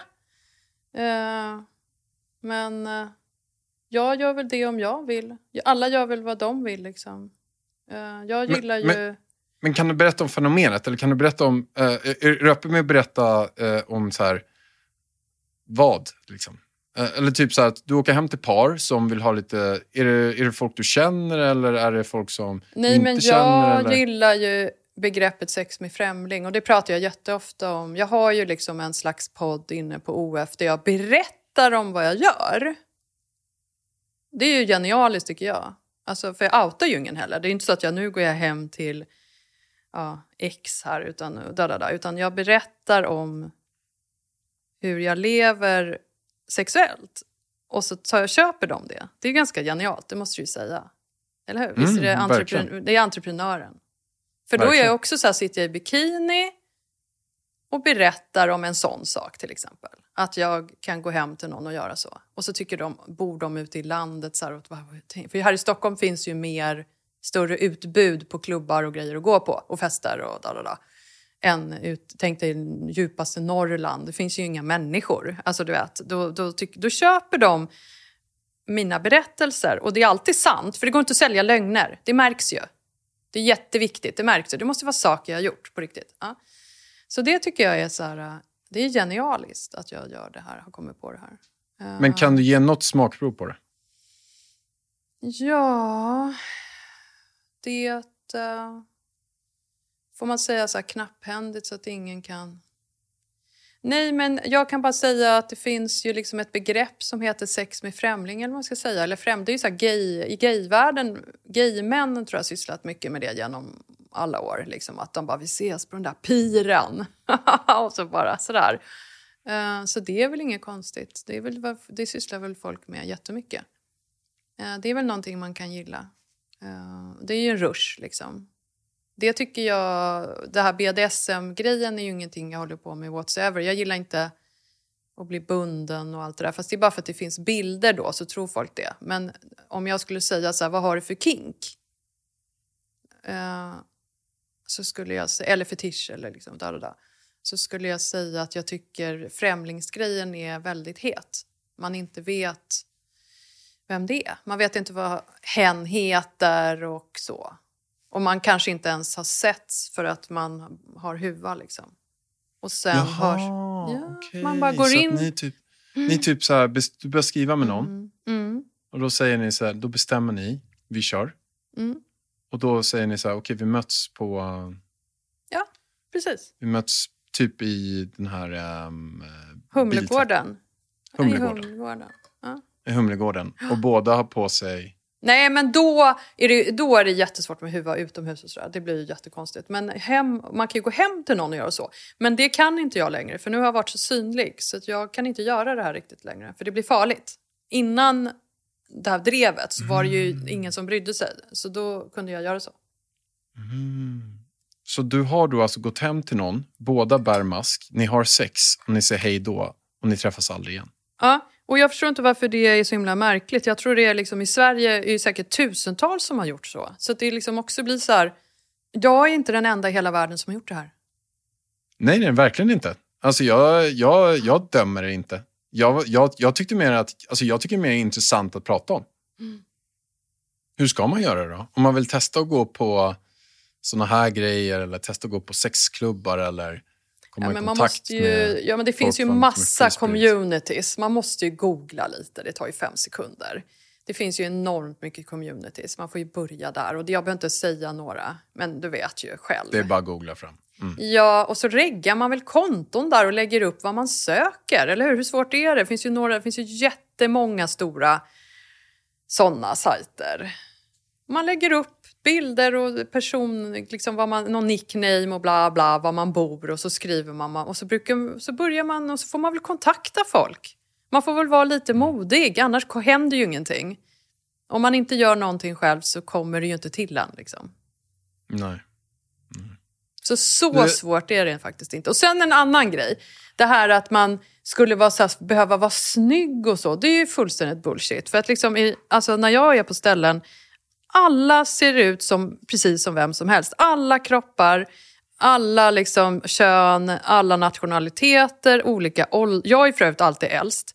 Men jag gör väl det om jag vill. Alla gör väl vad de vill liksom. Jag gillar ju... Men kan du berätta om fenomenet? Eller kan du berätta om... är du öppen med att berätta om så här... Vad, liksom? Eller typ så här att du åker hem till par som vill ha lite... Är det folk du känner eller är det folk som inte känner? Nej, men jag gillar ju begreppet sex med främling. Och det pratar jag jätteofta om. Jag har ju liksom en slags podd inne på OF där jag berättar om vad jag gör. Det är ju genialiskt tycker jag. Alltså, för jag outar ju ingen heller. Det är inte så att nu går jag hem till X här utan jag berättar om hur jag lever sexuellt. Och så köper de det. Det är ganska genialt, det måste du ju säga. Eller hur? Visst är det entreprenören. För då är jag också så här, sitter jag i bikini och berättar om en sån sak till exempel. Att jag kan gå hem till någon och göra så. Och så bor de ute i landet så här. För här i Stockholm finns ju större utbud på klubbar och grejer att gå på. Och fester och än tänk dig djupaste Norrland. Det finns ju inga människor. Alltså du vet, då köper de mina berättelser. Och det är alltid sant, för det går inte att sälja lögner. Det märks ju. Det är jätteviktigt, det märks ju. Det måste vara saker jag har gjort på riktigt. Ja. Så det tycker jag är så här... Det är genialiskt att jag gör det här, har kommit på det här. Men kan du ge något smakprov på det? Ja, det får man säga så här knapphändigt så att ingen kan... Nej, men jag kan bara säga att det finns ju liksom ett begrepp som heter sex med främling, eller vad man ska säga. Eller det är ju så här i gayvärlden, gaymännen tror jag sysslat mycket med det genom alla år. Liksom, att de bara, vi ses på den där piren. Och så bara sådär. Så det är väl inget konstigt. Det sysslar väl folk med jättemycket. Det är väl någonting man kan gilla. Det är ju en rush liksom. Det tycker jag, det här BDSM-grejen är ju ingenting jag håller på med whatsoever. Jag gillar inte att bli bunden och allt det där. Fast det är bara för att det finns bilder då så tror folk det. Men om jag skulle säga så här, vad har du för kink? Så skulle jag säga, eller fetisch eller liksom så skulle jag säga att jag tycker främlingsgrejen är väldigt het. Man inte vet vem det är. Man vet inte vad hen heter och så. Och man kanske inte ens har setts för att man har huva liksom. Och sen okay. Man bara går så in. Ni typ så här, du börjar skriva med någon. Och då säger ni så här, då bestämmer ni, vi kör. Och då säger ni så här, okej, vi möts på... Ja, precis. Vi möts Typ i den här... Humlegården. Humlegården. Ja. I Humlegården. Och båda har på sig... Nej, men då är det jättesvårt med huva utomhus och sådär. Det blir ju jättekonstigt. Men man kan ju gå hem till någon och göra så. Men det kan inte jag längre. För nu har jag varit så synlig. Så att jag kan inte göra det här riktigt längre. För det blir farligt. Innan det här drevet så var det ju ingen som brydde sig. Så då kunde jag göra så. Så du har då alltså gått hem till någon. Båda bär mask. Ni har sex. Och ni säger hej då. Och ni träffas aldrig igen. Ja. Och jag förstår inte varför det är så himla märkligt. Jag tror det är liksom i Sverige är ju säkert tusentals som har gjort så. Så att det liksom också blir så här. Jag är inte den enda i hela världen som har gjort det här. Nej, verkligen inte. Alltså jag dömer det inte. Jag tyckte mer att... Alltså jag tycker det är mer intressant att prata om. Hur ska man göra då? Om man vill testa att gå på såna här grejer. Eller testa att gå på sexklubbar eller... Men man måste ju, men det finns ju massa communities. Man måste ju googla lite. Det tar ju 5 sekunder. Det finns ju enormt mycket communities. Man får ju börja där. Och jag behöver inte säga några. Men du vet ju själv. Det är bara att googla fram. Ja, och så reggar man väl konton där och lägger upp vad man söker. Eller hur? Hur svårt är det? Det finns ju jättemånga stora sådana sajter. Man lägger upp bilder och person, liksom någon nickname och bla bla, var man bor och så skriver man och så börjar man och så får man väl kontakta folk. Man får väl vara lite modig, annars händer ju ingenting. Om man inte gör någonting själv så kommer det ju inte till en liksom. Nej. Så svårt är det faktiskt inte. Och sen en annan grej. Det här att man skulle behöva vara snygg och så. Det är ju fullständigt bullshit. För att liksom alltså när jag är på ställen. Alla ser ut precis som vem som helst. Alla kroppar. Alla liksom kön. Alla nationaliteter. Olika ålder. Jag är för övrigt alltid äldst.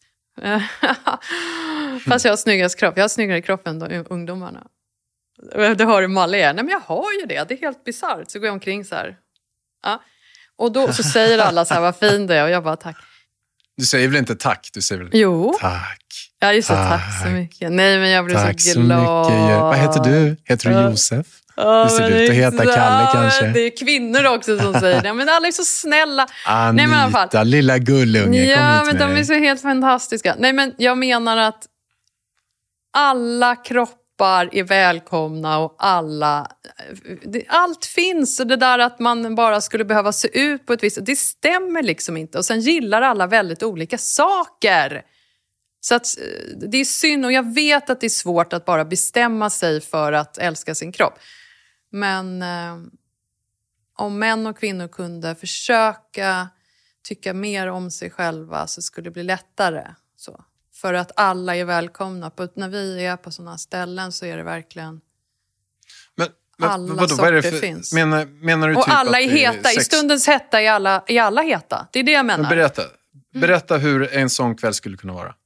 Fast jag har snyggast kropp. Jag har snyggare kropp än ungdomarna. Det har du Malle är. Nej men jag har ju det. Det är helt bizarrt. Så går jag omkring så här. Ja. Och då så säger alla så här vad fin det är. Och jag bara tack. Du säger väl inte tack? Du säger väl jo. Tack. Ja just det, tack så mycket. Nej men jag blir tack så glad. Mycket. Vad heter du? Heter du Josef? Du ser ut att heta Kalle kanske. Det är kvinnor också som säger det. Men alla är så snälla. Anita, nej, men i alla fall. Lilla gullunge. Ja men de är så helt fantastiska. Nej men jag menar att alla kroppar är välkomna och allt finns. Och det där att man bara skulle behöva se ut på ett visst... Det stämmer liksom inte. Och sen gillar alla väldigt olika saker. Så att det är synd. Och jag vet att det är svårt att bara bestämma sig för att älska sin kropp. Men om män och kvinnor kunde försöka tycka mer om sig själva så skulle det bli lättare. Så. För att alla är välkomna. När vi är på sådana ställen så är det verkligen... Men alla sorter finns. Menar du och typ alla är heta. I stundens hetta är alla heta. Det är det jag menar. Men berätta hur en sån kväll skulle kunna vara.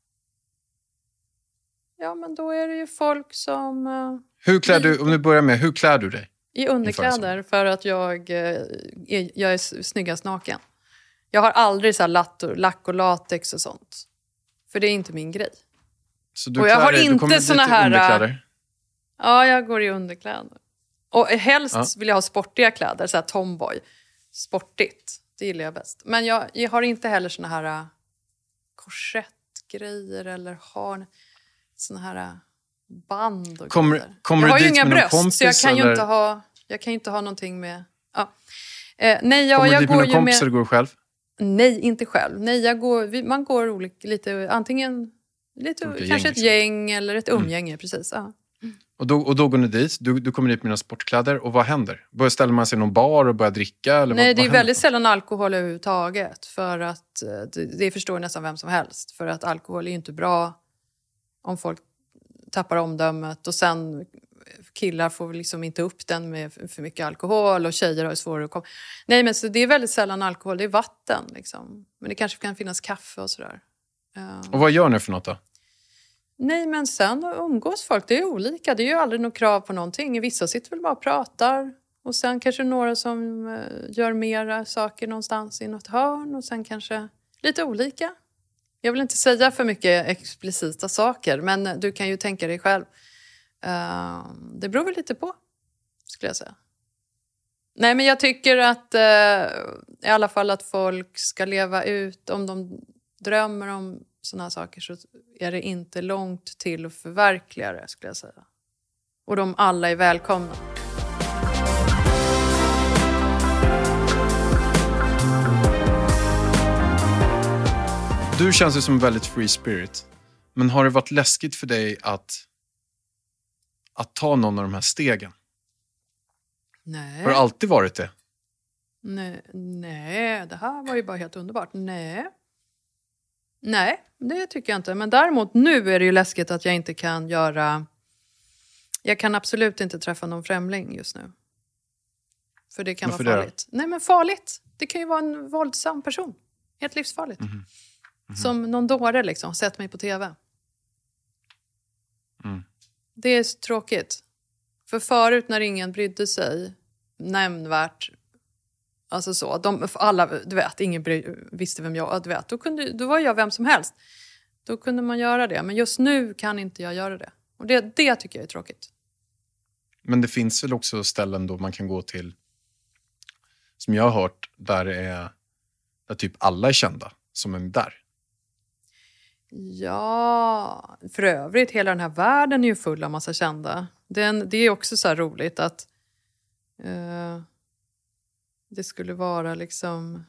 Ja, men då är det ju folk som... Hur klär du, om du börjar med, hur klär du dig? I underkläder för att jag är snyggast naken. Jag har aldrig så här lack och latex och sånt. För det är inte min grej. Så du och jag har du inte såna här... underkläder? Ja, jag går i underkläder. Och helst vill jag ha sportiga kläder, så här tomboy. Sportigt, det gillar jag bäst. Men jag har inte heller såna här korsettgrejer eller har såna här band och Kommer jag har du ju dit inga med bröst, kompis, så jag kan ju inte ha någonting med... Ja. Nej, jag du dit går med ju någon kompis eller går du själv? Nej, inte själv. Nej, man går lite, antingen lite, kanske ett gäng eller ett umgänge, precis. Ja. Och då går ni dit, du kommer dit med dina sportkläder och vad händer? Ställer man sig i någon bar och börjar dricka? Eller nej, vad det är händer? väldigt sällan alkohol överhuvudtaget. För att det förstår nästan vem som helst. För att alkohol är ju inte bra om folk tappar omdömet. Och sen killar får liksom inte upp den med för mycket alkohol. Och tjejer har svårare att komma. Nej, men så det är väldigt sällan alkohol, det är vatten liksom. Men det kanske kan finnas kaffe och sådär. Och vad gör ni för något då? Nej, men sen umgås folk. Det är olika. Det är ju aldrig något krav på någonting. Vissa sitter väl bara och pratar. Och sen kanske några som gör mera saker någonstans i något hörn. Och sen kanske lite olika. Jag vill inte säga för mycket explicita saker. Men du kan ju tänka dig själv. Det beror väl lite på, skulle jag säga. Nej, men jag tycker att i alla fall att folk ska leva ut, om de drömmer om såna här saker så är det inte långt till att förverkliga det, skulle jag säga. Och de alla är välkomna. Du känns ju som en väldigt free spirit. Men har det varit läskigt för dig att ta någon av de här stegen? Nej. Har det alltid varit det? Nej, det här var ju bara helt underbart. Nej, det tycker jag inte. Men däremot nu är det ju läskigt att jag inte kan göra... Jag kan absolut inte träffa någon främling just nu. För det kan vara farligt. Nej, men farligt. Det kan ju vara en våldsam person. Helt livsfarligt. Som någon dåre liksom. Sett mig på tv. Det är så tråkigt. För förut när ingen brydde sig nämnvärt, alltså så, alla, du vet, ingen visste vem jag, du vet, då var jag vem som helst. Då kunde man göra det, men just nu kan inte jag göra det. Och det tycker jag är tråkigt. Men det finns väl också ställen då man kan gå till, som jag har hört, där typ alla är kända som är där. Ja, för övrigt, hela den här världen är ju full av massa kända. Det är också så här roligt att det skulle vara liksom...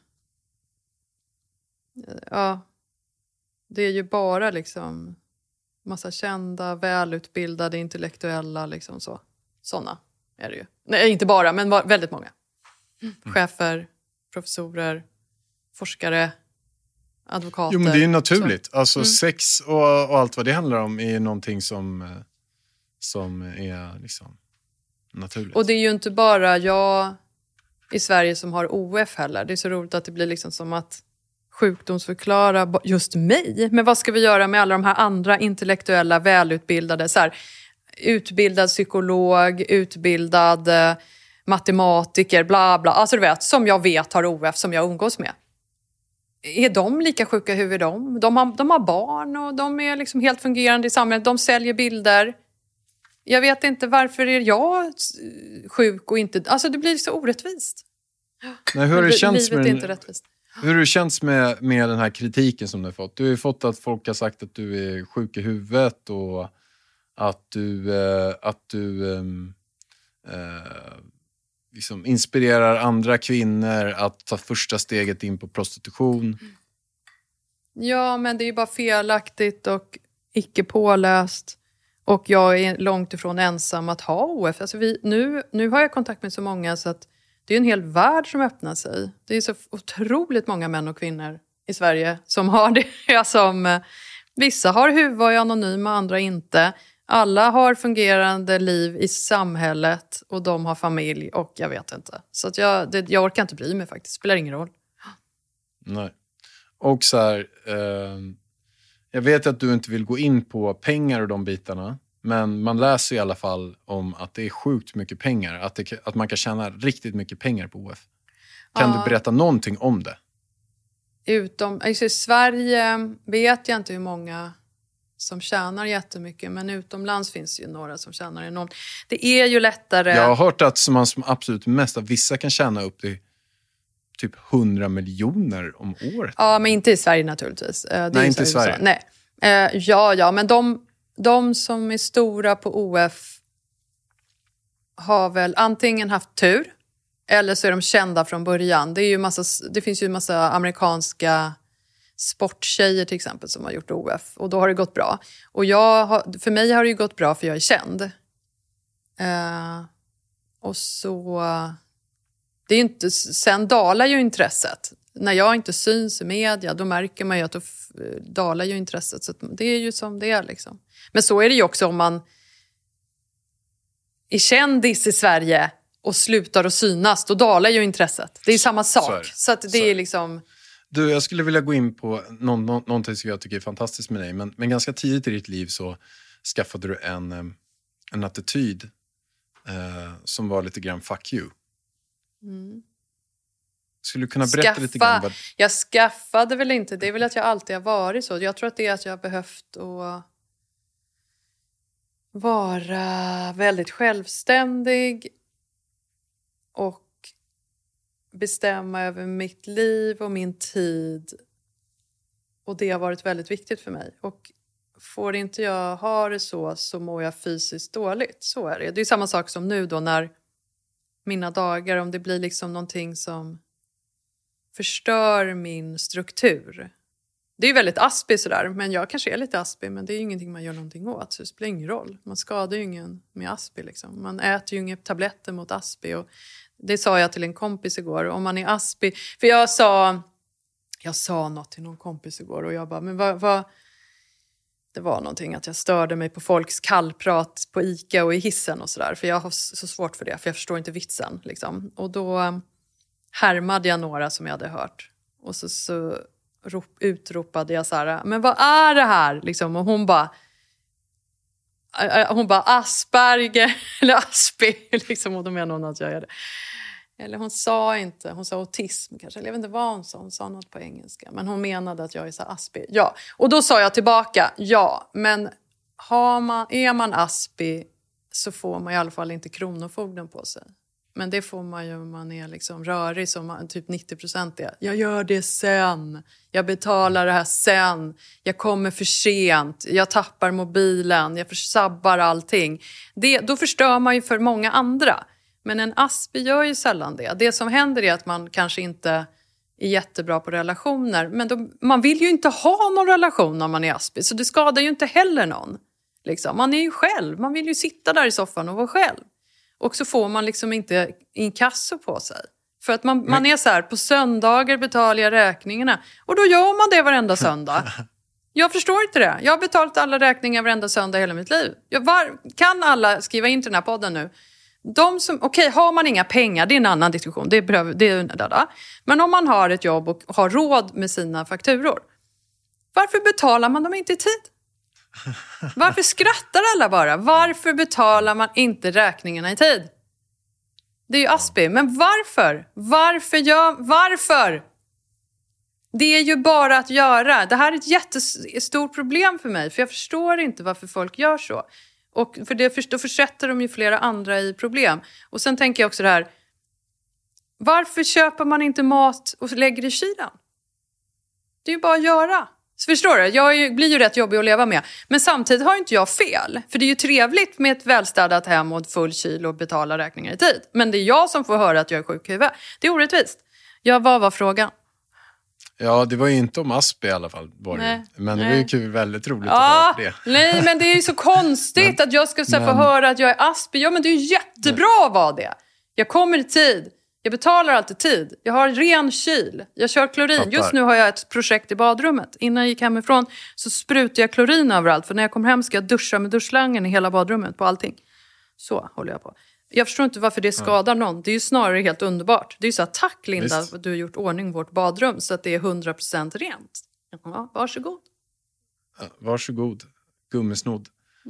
Ja, det är ju bara liksom massa kända, välutbildade, intellektuella, liksom så. Såna är det ju. Nej, inte bara, men väldigt många. Chefer, professorer, forskare, advokater. Jo, men det är ju naturligt. Så. Alltså sex och allt vad det handlar om är någonting som är liksom naturligt. Och det är ju inte bara jag i Sverige som har OF heller. Det är så roligt att det blir liksom som att sjukdomsförklara just mig. Men vad ska vi göra med alla de här andra intellektuella, välutbildade, så här, utbildad psykolog, utbildad matematiker, bla bla. Alltså du vet, som jag vet har OF, som jag umgås med. Är de lika sjuka hur är de? De har barn och de är liksom helt fungerande i samhället. De säljer bilder. Jag vet inte varför är jag sjuk och inte... Alltså det blir så orättvist. Nej, hur har det känts livet är inte rättvist. Hur har det känts med den här kritiken som du har fått? Du har ju fått att folk har sagt att du är sjuk i huvudet och att du liksom inspirerar andra kvinnor att ta första steget in på prostitution. Ja, men det är ju bara felaktigt och icke påläst. Och jag är långt ifrån ensam att ha OF. Alltså nu har jag kontakt med så många så att det är en hel värld som öppnar sig. Det är så otroligt många män och kvinnor i Sverige som har det. Som, vissa har huvud och är anonyma, andra inte. Alla har fungerande liv i samhället och de har familj och jag vet inte. Så att jag orkar inte bry mig faktiskt. Det spelar ingen roll. Nej. Och så här, jag vet att du inte vill gå in på pengar och de bitarna. Men man läser i alla fall om att det är sjukt mycket pengar. Att man kan tjäna riktigt mycket pengar på OF. Kan du berätta någonting om det? I Sverige vet jag inte hur många som tjänar jättemycket. Men utomlands finns ju några som tjänar enormt. Det är ju lättare... Jag har hört att man som absolut mest av vissa kan tjäna upp till typ 100 miljoner om året. Ja, men inte i Sverige naturligtvis. Nej, inte i Sverige. Nej. Ja, men de som är stora på OF har väl antingen haft tur eller så är de kända från början. Det finns ju en massa amerikanska sporttjejer till exempel som har gjort OF och då har det gått bra. Och för mig har det ju gått bra för jag är känd. Och så... Det är inte, sen dalar ju intresset. När jag inte syns i media, då märker man ju att då dalar ju intresset. Så det är ju som det är liksom. Men så är det ju också om man är kändis i Sverige och slutar att synas, då dalar ju intresset. Det är samma sak. Så att det är liksom... Du, jag skulle vilja gå in på någonting som jag tycker är fantastiskt med dig. Men ganska tidigt i ditt liv så skaffade du en attityd som var lite grann fuck you. Skulle du kunna berätta lite grann? Jag skaffade väl inte. Det är väl att jag alltid har varit så. Jag tror att det är att jag har behövt att vara väldigt självständig och bestämma över mitt liv och min tid. Och det har varit väldigt viktigt för mig. Och får inte jag ha det så mår jag fysiskt dåligt. Så är det. Det är samma sak som nu då när mina dagar, om det blir liksom någonting som förstör min struktur. Det är ju väldigt aspig sådär, men jag kanske är lite aspig, men det är ju ingenting man gör någonting åt, så det spelar ingen roll. Man skadar ju ingen med aspig liksom. Man äter ju inga tabletter mot aspig, och det sa jag till en kompis igår. Om man är aspig, för jag sa något till någon kompis igår och jag bara, men vad det var någonting att jag störde mig på folks kallprat på Ica och i hissen och sådär. För jag har så svårt för det, för jag förstår inte vitsen liksom. Och då härmade jag några som jag hade hört. Och så utropade jag så här, men vad är det här? Liksom, och hon bara Asperger eller Aspi. Liksom, och då menar hon att jag är det. Eller hon sa autism kanske. Eller jag vet inte vad hon sa. Hon sa något på engelska. Men hon menade att jag är så Aspi. Ja, och då sa jag tillbaka. Ja, men är man Aspi så får man i alla fall inte kronofogden på sig. Men det får man ju om man är liksom rörig som man, typ 90% är. Jag gör det sen. Jag betalar det här sen. Jag kommer för sent. Jag tappar mobilen. Jag sabbar allting. Då förstör man ju för många andra. Men en Aspi gör ju sällan det. Det som händer är att man kanske inte är jättebra på relationer. Men man vill ju inte ha någon relation när man är Aspi. Så det skadar ju inte heller någon. Liksom. Man är ju själv. Man vill ju sitta där i soffan och vara själv. Och så får man liksom inte inkasso på sig. För att man är så här, på söndagar betalar jag räkningarna. Och då gör man det varenda söndag. Jag förstår inte det. Jag har betalat alla räkningar varenda söndag hela mitt liv. Kan alla skriva in till den här podden nu? Har man inga pengar, det är en annan diskussion. Men om man har ett jobb och har råd med sina fakturor, varför betalar man dem inte i tid? Varför skrattar alla bara? Varför betalar man inte räkningarna i tid? Det är ju Aspi. Men varför? Varför? Det är ju bara att göra. Det här är ett jättestort problem för mig. För jag förstår inte varför folk gör så. Och då försätter de ju flera andra i problem. Och sen tänker jag också det här. Varför köper man inte mat och lägger i kylen? Det är ju bara att göra. Så förstår du? Jag blir ju rätt jobbig att leva med. Men samtidigt har inte jag fel. För det är ju trevligt med ett välstädat hem och full kyl och betala räkningar i tid. Men det är jag som får höra att jag är sjuk i huvudet. Det är orättvist. Vad var frågan? Ja, det var ju inte om Aspi i alla fall. Men det var ju kul, väldigt roligt att höra det. Nej, men det är ju så konstigt att jag ska få höra att jag är Aspi. Ja, men det är ju jättebra att vara det. Jag kommer i tid. Jag betalar alltid tid. Jag har ren kyl. Jag kör klorin. Just nu har jag ett projekt i badrummet. Innan jag gick hemifrån så sprutar jag klorin överallt. För när jag kommer hem ska jag duscha med duschslangen i hela badrummet på allting. Så håller jag på. Jag förstår inte varför det skadar någon. Det är ju snarare helt underbart. Det är ju så här, tack Linda, att du har gjort ordning vårt badrum så att det är 100% rent. Ja, varsågod. Varsågod, gummisnodd.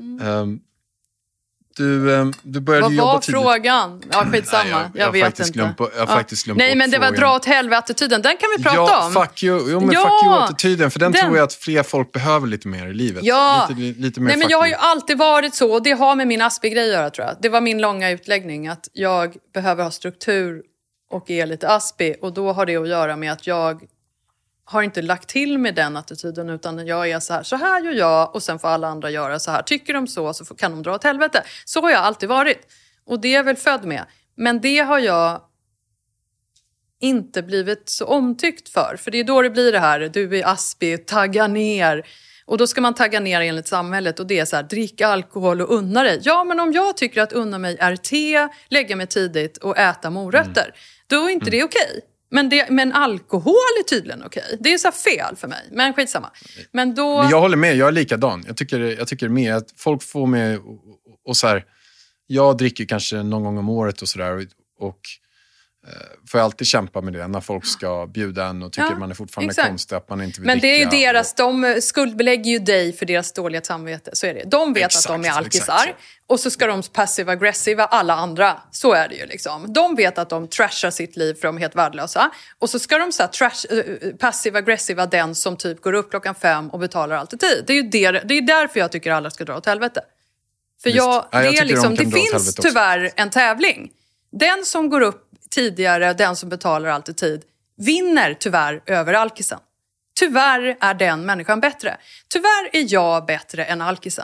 Du började jobba tidigt. Vad var frågan? Ja, skitsamma. Jag vet inte. Jag har faktiskt glömt Nej, men det var dra åt helvete-attityden. Den kan vi prata om. Fuck you-attityden. För den tror jag att fler folk behöver lite mer i livet. Ja. Lite mer. Nej, men jag har ju alltid varit så. Och det har med min Aspi-grej att göra, tror jag. Det var min långa utläggning. Att jag behöver ha struktur och är lite Aspi. Och då har det att göra med att jag har inte lagt till med den attityden, utan jag är så här gör jag och sen får alla andra göra så här. Tycker de så kan de dra åt helvete. Så har jag alltid varit. Och det är jag väl född med. Men det har jag inte blivit så omtyckt för det är då det blir det här, du är Aspi, tagga ner. Och då ska man tagga ner enligt samhället, och det är så här, dricka alkohol och unna dig. Ja, men om jag tycker att unna mig är te, lägga mig tidigt och äta morötter, då är inte det okej. Men alkohol är tydligen okej. Det är så fel för mig. Men skitsamma. Men jag håller med, jag är likadan. Jag tycker med att folk får med och så här. Jag dricker kanske någon gång om året och sådär. Och får jag alltid kämpa med det när folk ska bjuda en och tycker man är fortfarande konstig att man inte vill men dricka. Det är ju de skuldbelägger ju dig för deras dåliga samvete. Så är det. De vet att de är alkisar. Och så ska de passiv-aggressiva alla andra. Så är det ju liksom. De vet att de trashar sitt liv för de är helt värdelösa. Och så ska de så här passiv-aggressiva den som typ går upp 5:00 och betalar alltid tid. Det är därför jag tycker alla ska dra åt helvete. För det finns tyvärr en tävling. Den som går upp tidigare, den som betalar alltid tid, vinner tyvärr över alkisen. Tyvärr är den människan bättre. Tyvärr är jag bättre än alkisen.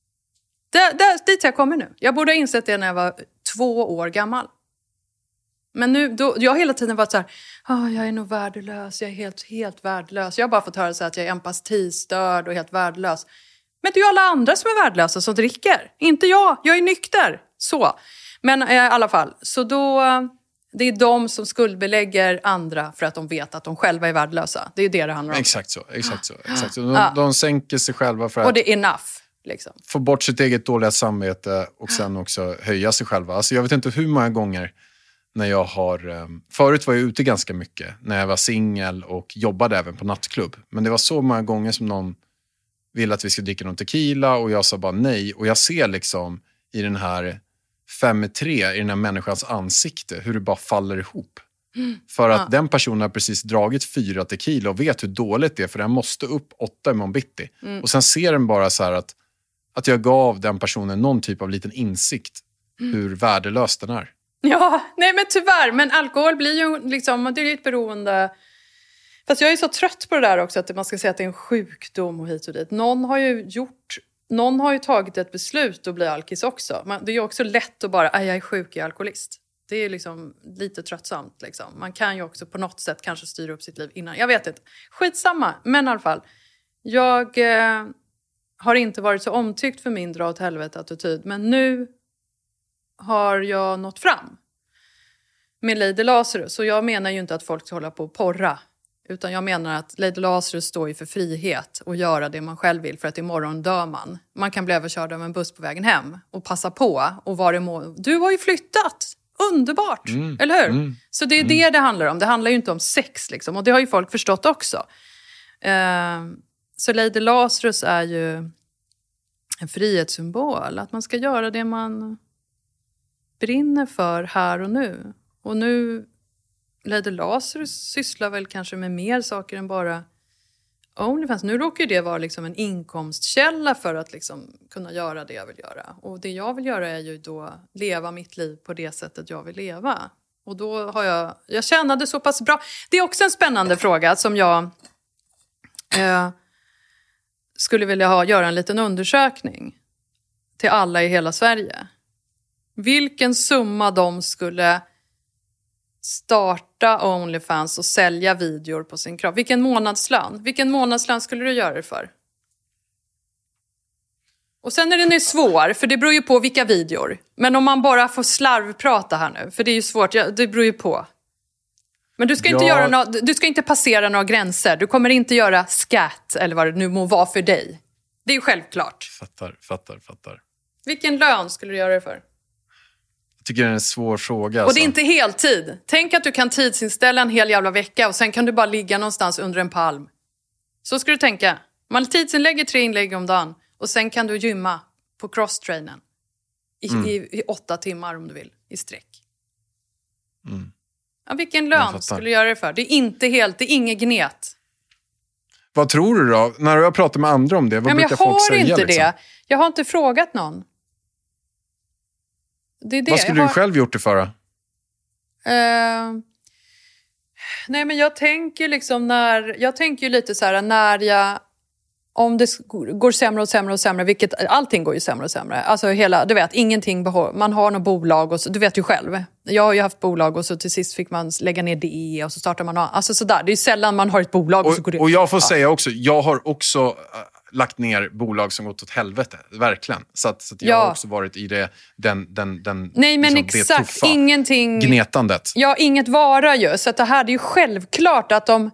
Dit jag kommer nu. Jag borde ha insett det när jag var 2 år gammal. Men nu, jag har hela tiden varit så här, jag är nog värdelös, jag är helt värdelös. Jag har bara fått höra så att jag är empatistörd och helt värdelös. Men det är ju alla andra som är värdelösa som dricker. Inte jag är nykter. Så. Men i alla fall, så då... Det är de som skuldbelägger andra för att de vet att de själva är värdelösa. Det är ju det handlar om. Exakt så. De sänker sig själva för att... Och det är enough. Liksom. Få bort sitt eget dåliga samvete och sen också höja sig själva. Alltså jag vet inte hur många gånger när jag har... Förut var jag ute ganska mycket när jag var singel och jobbade även på nattklubb. Men det var så många gånger som någon ville att vi skulle dricka någon tequila och jag sa bara nej. Och jag ser liksom i den här 5-3 i den här människans ansikte hur det bara faller ihop. För att den personen har precis dragit 4 tequila och vet hur dåligt det är för den måste upp 8 imorgon bitti. Och sen ser den bara så här att jag gav den personen någon typ av liten insikt hur värdelös den är. Ja, nej men tyvärr. Men alkohol blir ju liksom, det är ju ett beroende. Fast jag är så trött på det där också att man ska säga att det är en sjukdom och hit och dit. Någon har ju tagit ett beslut att bli alkis också. Det är ju också lätt att bara, jag är sjuk, jag är alkoholist. Det är liksom lite tröttsamt liksom. Man kan ju också på något sätt kanske styra upp sitt liv innan. Jag vet inte. Skitsamma. Men i alla fall. Jag har inte varit så omtyckt för min dra åt helvete-attityd. Men nu har jag nått fram med Lady Lazarus. Så jag menar ju inte att folk ska hålla på och porra. Utan jag menar att Lady Lazarus står ju för frihet och göra det man själv vill för att imorgon dör man. Man kan bli överkörd av en buss på vägen hem och passa på och vara du har ju flyttat! Underbart! Eller hur? Så det är det handlar om. Det handlar ju inte om sex liksom. Och det har ju folk förstått också. Så Lady Lazarus är ju en frihetssymbol. Att man ska göra det man brinner för här och nu. Och nu... Lady Lazarus sysslar väl kanske med mer saker än bara OnlyFans. Nu råkar ju det vara liksom en inkomstkälla för att liksom kunna göra det jag vill göra. Och det jag vill göra är ju då leva mitt liv på det sättet jag vill leva. Och då har jag tjänade så pass bra. Det är också en spännande fråga som jag skulle vilja göra en liten undersökning till alla i hela Sverige. Vilken summa de skulle starta OnlyFans och sälja videor på sin kropp. Vilken månadslön skulle du göra det för? Och sen är den ju svår, för det beror ju på vilka videor. Men om man bara får slarvprata här nu, för det är ju svårt, det beror ju på. Men du ska inte du ska inte passera några gränser. Du kommer inte göra skatt eller vad det nu må vara för dig. Det är ju självklart. Fattar. Vilken lön skulle du göra det för? Jag tycker det är en svår fråga. Och det är inte heltid. Tänk att du kan tidsinställa en hel jävla vecka och sen kan du bara ligga någonstans under en palm. Så ska du tänka. Man tidsinlägger 3 inlägg om dagen och sen kan du gymma på crosstrainen i 8 timmar om du vill, i sträck. Ja, vilken lön skulle du göra det för? Det är inte helt, det är inget gnet. Vad tror du då? När du har pratat med andra om det, vad brukar folk säga? Jag har inte liksom? det. Jag har inte frågat någon. Det är det. Vad skulle du själv gjort det för då? Nej, men jag tänker liksom jag tänker ju lite så här när om det går sämre och sämre och sämre, vilket allting går ju sämre och sämre. Alltså du vet, ingenting man har något bolag och så, du vet ju själv. Jag har ju haft bolag och så till sist fick man lägga ner det och så startar man alltså sådär. Det är ju sällan man har ett bolag och så går det. Och jag får säga också, jag har också lagt ner bolag som gått åt helvete, verkligen. Så att jag har också varit i den nej, men liksom, exakt, ingenting gnetandet. Ja, inget vara ju. Så att det här är ju självklart att de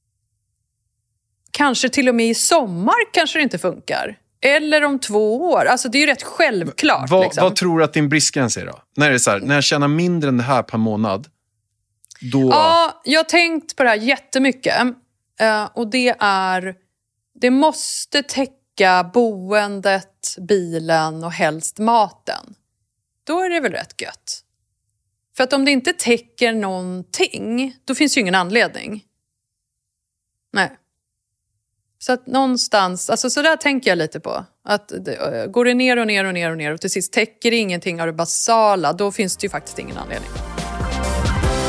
kanske till och med i sommar kanske det inte funkar. Eller om 2 år. Alltså det är ju rätt självklart. Vad tror du att din bristgräns är då? När det är så här, när jag tjänar mindre än det här per månad, då... Ja, jag har tänkt på det här jättemycket. Och det måste täcka boendet, bilen och helst maten. Då är det väl rätt gött. För att om det inte täcker någonting, då finns ju ingen anledning. Nej. Så att någonstans, alltså så där tänker jag lite på. Att går det ner och ner och ner och ner och till sist täcker det ingenting av det basala, då finns det ju faktiskt ingen anledning.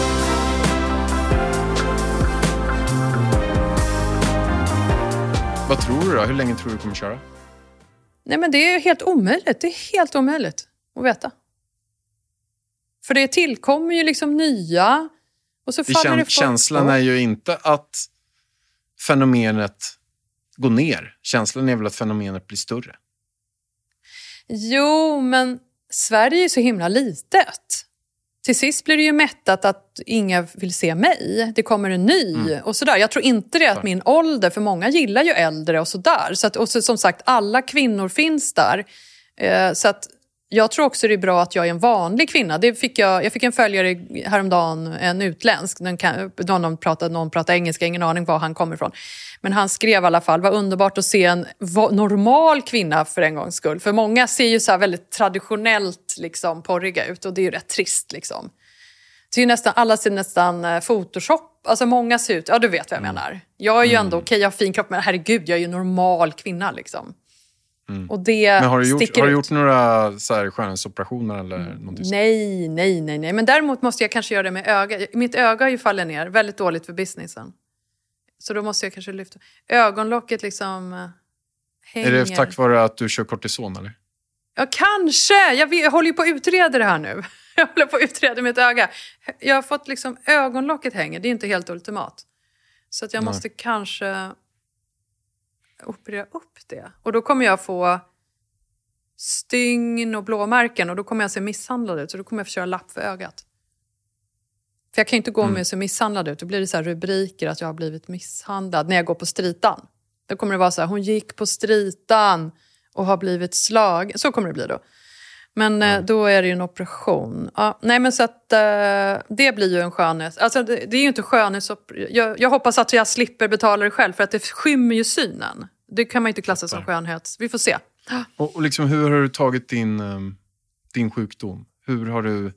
Vad tror du då? Hur länge tror du kommer köra? Nej, men det är helt omöjligt. Det är helt omöjligt att veta. För det tillkommer ju liksom nya. Och så faller det känslan är ju inte att fenomenet går ner. Känslan är väl att fenomenet blir större. Jo, men Sverige är så himla litet. Till sist blir det ju mättat att inga vill se mig. Det kommer en ny och sådär. Jag tror inte det att min ålder, för många gillar ju äldre och sådär. Så att, och så, som sagt, alla kvinnor finns där. Så att jag tror också det är bra att jag är en vanlig kvinna. Jag fick en följare häromdagen, en utländsk. Någon pratade engelska, ingen aning var han kommer ifrån. Men han skrev i alla fall, vad underbart att se en normal kvinna för en gångs skull. För många ser ju så här väldigt traditionellt liksom, porriga ut och det är ju rätt trist liksom. Det är ju nästan, alla ser nästan Photoshop, alltså många ser ut, ja du vet vad jag menar. Jag är ju ändå okej, jag har fin kropp, men herregud, jag är ju normal kvinna liksom. Och det men har du gjort några så här skönhetsoperationer eller någonting? Nej. Men däremot måste jag kanske göra det med öga. Mitt öga har ju fallit ner. Väldigt dåligt för businessen. Så då måste jag kanske lyfta. Ögonlocket liksom hänger. Är det tack vare att du kör kortison eller? Ja, kanske. Jag håller ju på att utreda det här nu. Jag håller på att utreda mitt öga. Jag har fått liksom ögonlocket hänger. Det är inte helt ultimat. Så att jag måste kanske operera upp det. Och då kommer jag få stygn och blåmärken. Och då kommer jag se misshandlad ut. Så då kommer jag få köra lapp för ögat. För jag kan inte gå med att se misshandlad ut. Då blir det så här rubriker att jag har blivit misshandlad när jag går på stritan. Då kommer det vara så här, hon gick på stritan och har blivit slag. Så kommer det bli då. Men då är det ju en operation. Ja, nej, men så att det blir ju en skönhet. Alltså det är ju inte skönhetsoperation. Jag hoppas att jag slipper betala det själv för att det skymmer ju synen. Det kan man inte klassa som skönhet. Vi får se. Och liksom, hur har du tagit din sjukdom? Hur har du...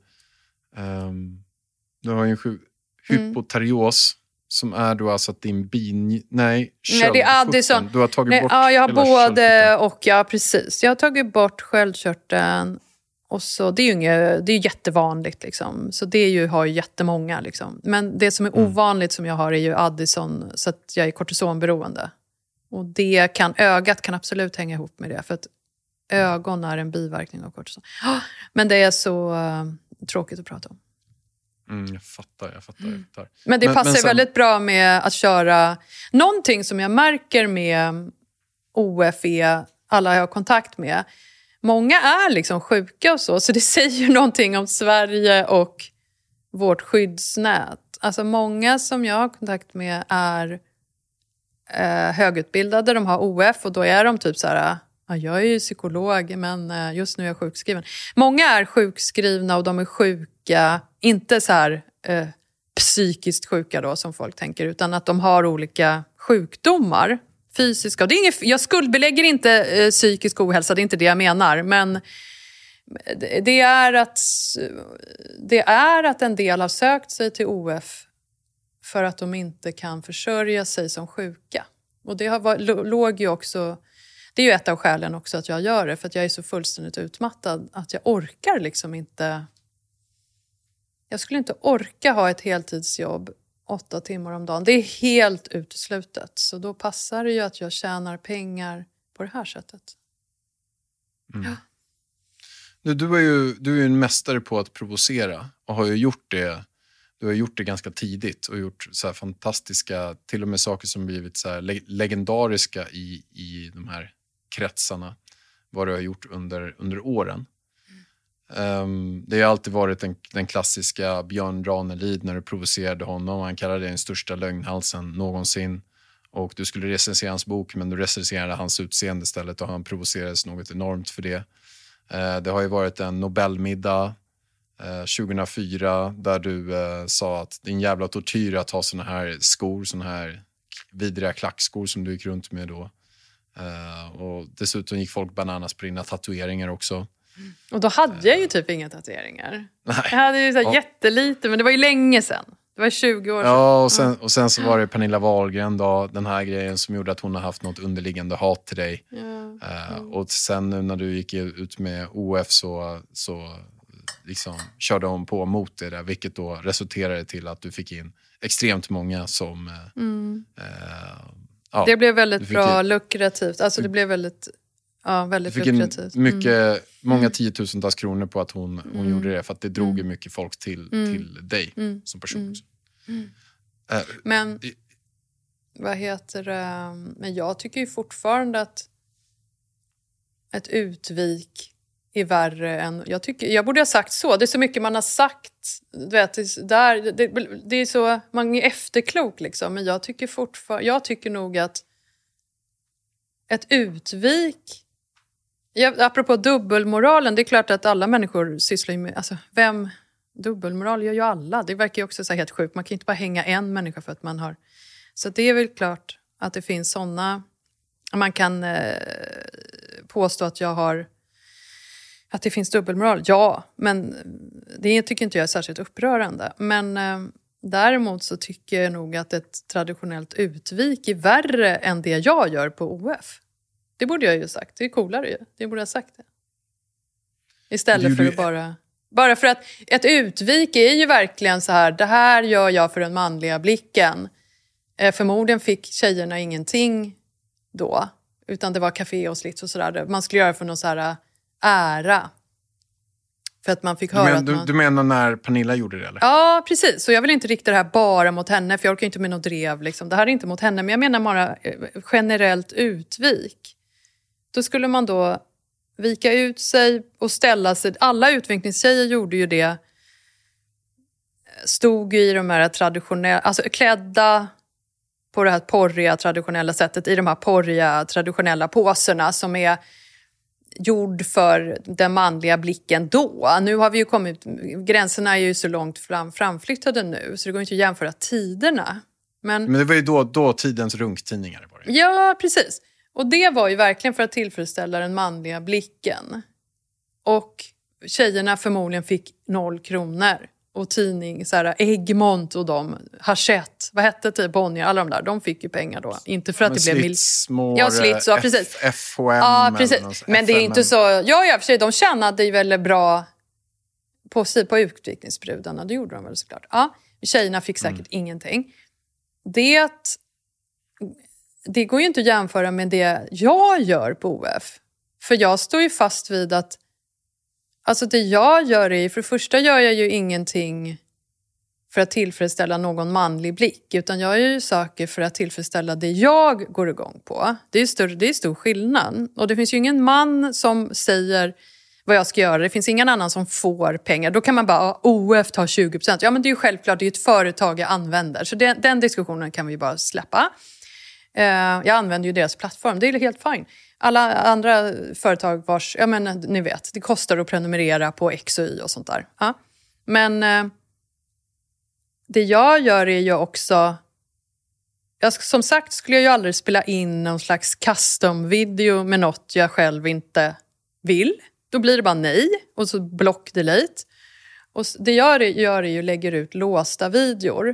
du har ju en hypoterios som är då alltså att din Nej, det är Addison. Du har tagit bort ja, jag har både och, ja precis. Jag har tagit bort sköldkörteln och så, det är ju jättevanligt liksom. Så det har ju jättemånga liksom. Men det som är ovanligt som jag har är ju Addison, så att jag är kortisonberoende. Och ögat kan absolut hänga ihop med det, för att ögon är en biverkning av kortison. Men det är så tråkigt att prata om. Jag fattar. Men det passar väldigt bra med att köra. Någonting som jag märker med OF är alla jag har kontakt med. Många är liksom sjuka och så det säger någonting om Sverige och vårt skyddsnät. Alltså många som jag har kontakt med är högutbildade, de har OF och då är de typ så här, jag är ju psykolog men just nu är jag sjukskriven. Många är sjukskrivna och de är sjuka, inte så här psykiskt sjuka då som folk tänker, utan att de har olika sjukdomar, fysiska. Och det är jag skuldbelägger inte psykisk ohälsa, det är inte det jag menar, men det är att en del har sökt sig till OF för att de inte kan försörja sig som sjuka. Och det låg ju också... Det är ju ett av skälen också att jag gör det. För att jag är så fullständigt utmattad att jag orkar liksom inte... Jag skulle inte orka ha ett heltidsjobb 8 timmar om dagen. Det är helt uteslutet. Så då passar det ju att jag tjänar pengar på det här sättet. Ja. Du är ju en mästare på att provocera. Och har ju gjort det... Du har gjort det ganska tidigt och gjort så här fantastiska, till och med saker som blivit så här legendariska i de här kretsarna. Vad du har gjort under åren. Det har alltid varit den klassiska Björn Ranelid när du provocerade honom. Han kallade det den största lögnhalsen någonsin. Och du skulle recensera hans bok, men du recenserade hans utseende istället och han provocerades något enormt för det. Det har ju varit en Nobelmiddag 2004 där du sa att din jävla tortyr att ha såna här skor, såna här vidriga klackskor som du gick runt med då. Och dessutom gick folk bananas på dina tatueringar också. Och då hade jag ju typ inga tatueringar. Nej. Jag hade ju så här jättelite, men det var ju länge sedan. Det var 20 år sedan. Ja, och sen så var det Pernilla Wahlgren då, den här grejen som gjorde att hon har haft något underliggande hat till dig. Och sen nu när du gick ut med OF så liksom körde hon på mot det där, vilket då resulterade till att du fick in extremt många som Ja, det blev väldigt bra, lukrativt. Alltså det blev väldigt lukrativt. Många tiotusentals kronor på att hon gjorde det. För att det drog ju mycket folk till dig som person. Men vad heter det? Men jag tycker ju fortfarande att ett utvik är värre än... Jag borde ha sagt så. Det är så mycket man har sagt. Du vet, det är så... Man är efterklok liksom. Men jag tycker nog att ett utvik... apropå dubbelmoralen. Det är klart att alla människor sysslar med... Alltså, dubbelmoral gör ju alla. Det verkar ju också så helt sjukt. Man kan inte bara hänga en människa för att man har... Så det är väl klart att det finns såna... Man kan påstå att att det finns dubbelmoral. Ja, men det tycker inte jag är särskilt upprörande. Men däremot så tycker jag nog att ett traditionellt utvik är värre än det jag gör på OF. Det borde jag ju sagt. Det är coolare ju. Det borde jag ha sagt det. Istället för att bara för att ett utvik är ju verkligen så här. Det här gör jag för den manliga blicken. Förmodligen fick tjejerna ingenting då. Utan det var café och slits och sådär. Man skulle göra för någon så här ära. För att man fick höra Du menar när Pernilla gjorde det, eller? Ja, precis. Så jag vill inte rikta det här bara mot henne. För jag orkar inte med något drev. Liksom. Det här är inte mot henne. Men jag menar bara generellt utvik. Då skulle man då vika ut sig och ställa sig. Alla utvikningstjejer gjorde ju det. Stod i de här traditionella... Alltså klädda på det här porriga traditionella sättet. I de här porriga traditionella påserna som är gjord för den manliga blicken då. Nu har vi ju kommit... Gränserna är ju så långt framflyttade nu. Så det går inte att jämföra tiderna. Men det var ju då tidens runktidningar var det. Ja, precis. Och det var ju verkligen för att tillfredsställa den manliga blicken. Och tjejerna förmodligen fick 0 kronor. Och tidning, så här, Egmont och de, Hachette, vad hette typ Bonnier, alla de där, de fick ju pengar då. Inte för att det blev... Slits, ja, precis. FHM. Ja, precis. Men det är inte så... Ja, för sig, de tjänade ju väldigt bra på utvikningsbrudarna. Det gjorde de väl såklart. Ja, tjejerna fick säkert ingenting. Det går ju inte att jämföra med det jag gör på OF. För jag står ju fast vid att alltså det jag gör är, för det första gör jag ju ingenting för att tillfredsställa någon manlig blick. Utan jag gör ju saker för att tillfredsställa det jag går igång på. Det är stor skillnad. Och det finns ju ingen man som säger vad jag ska göra. Det finns ingen annan som får pengar. Då kan man bara, OF tar 20%. Ja, men det är ju självklart, det är ju ett företag jag använder. Så den diskussionen kan vi bara släppa. Jag använder ju deras plattform. Det är helt fine. Alla andra företag vars, ja men ni vet, det kostar att prenumerera på X och Y och sånt där. Ja. Men det jag gör är ju också, som sagt skulle jag ju aldrig spela in någon slags custom-video med något jag själv inte vill. Då blir det bara nej och så block delete. Och det jag gör är ju lägger ut låsta videor.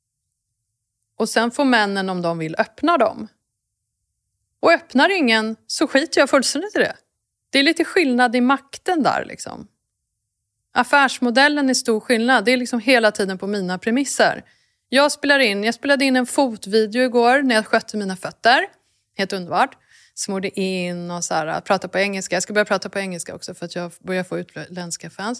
Och sen får männen om de vill öppna dem. Och öppnar ingen så skiter jag fullständigt i det. Det är lite skillnad i makten där liksom. Affärsmodellen är stor skillnad. Det är liksom hela tiden på mina premisser. Jag spelade in en fotvideo igår när jag skötte mina fötter. Helt underbart. Smorde in och så här, prata på engelska. Jag ska börja prata på engelska också för att jag börjar få utländska fans.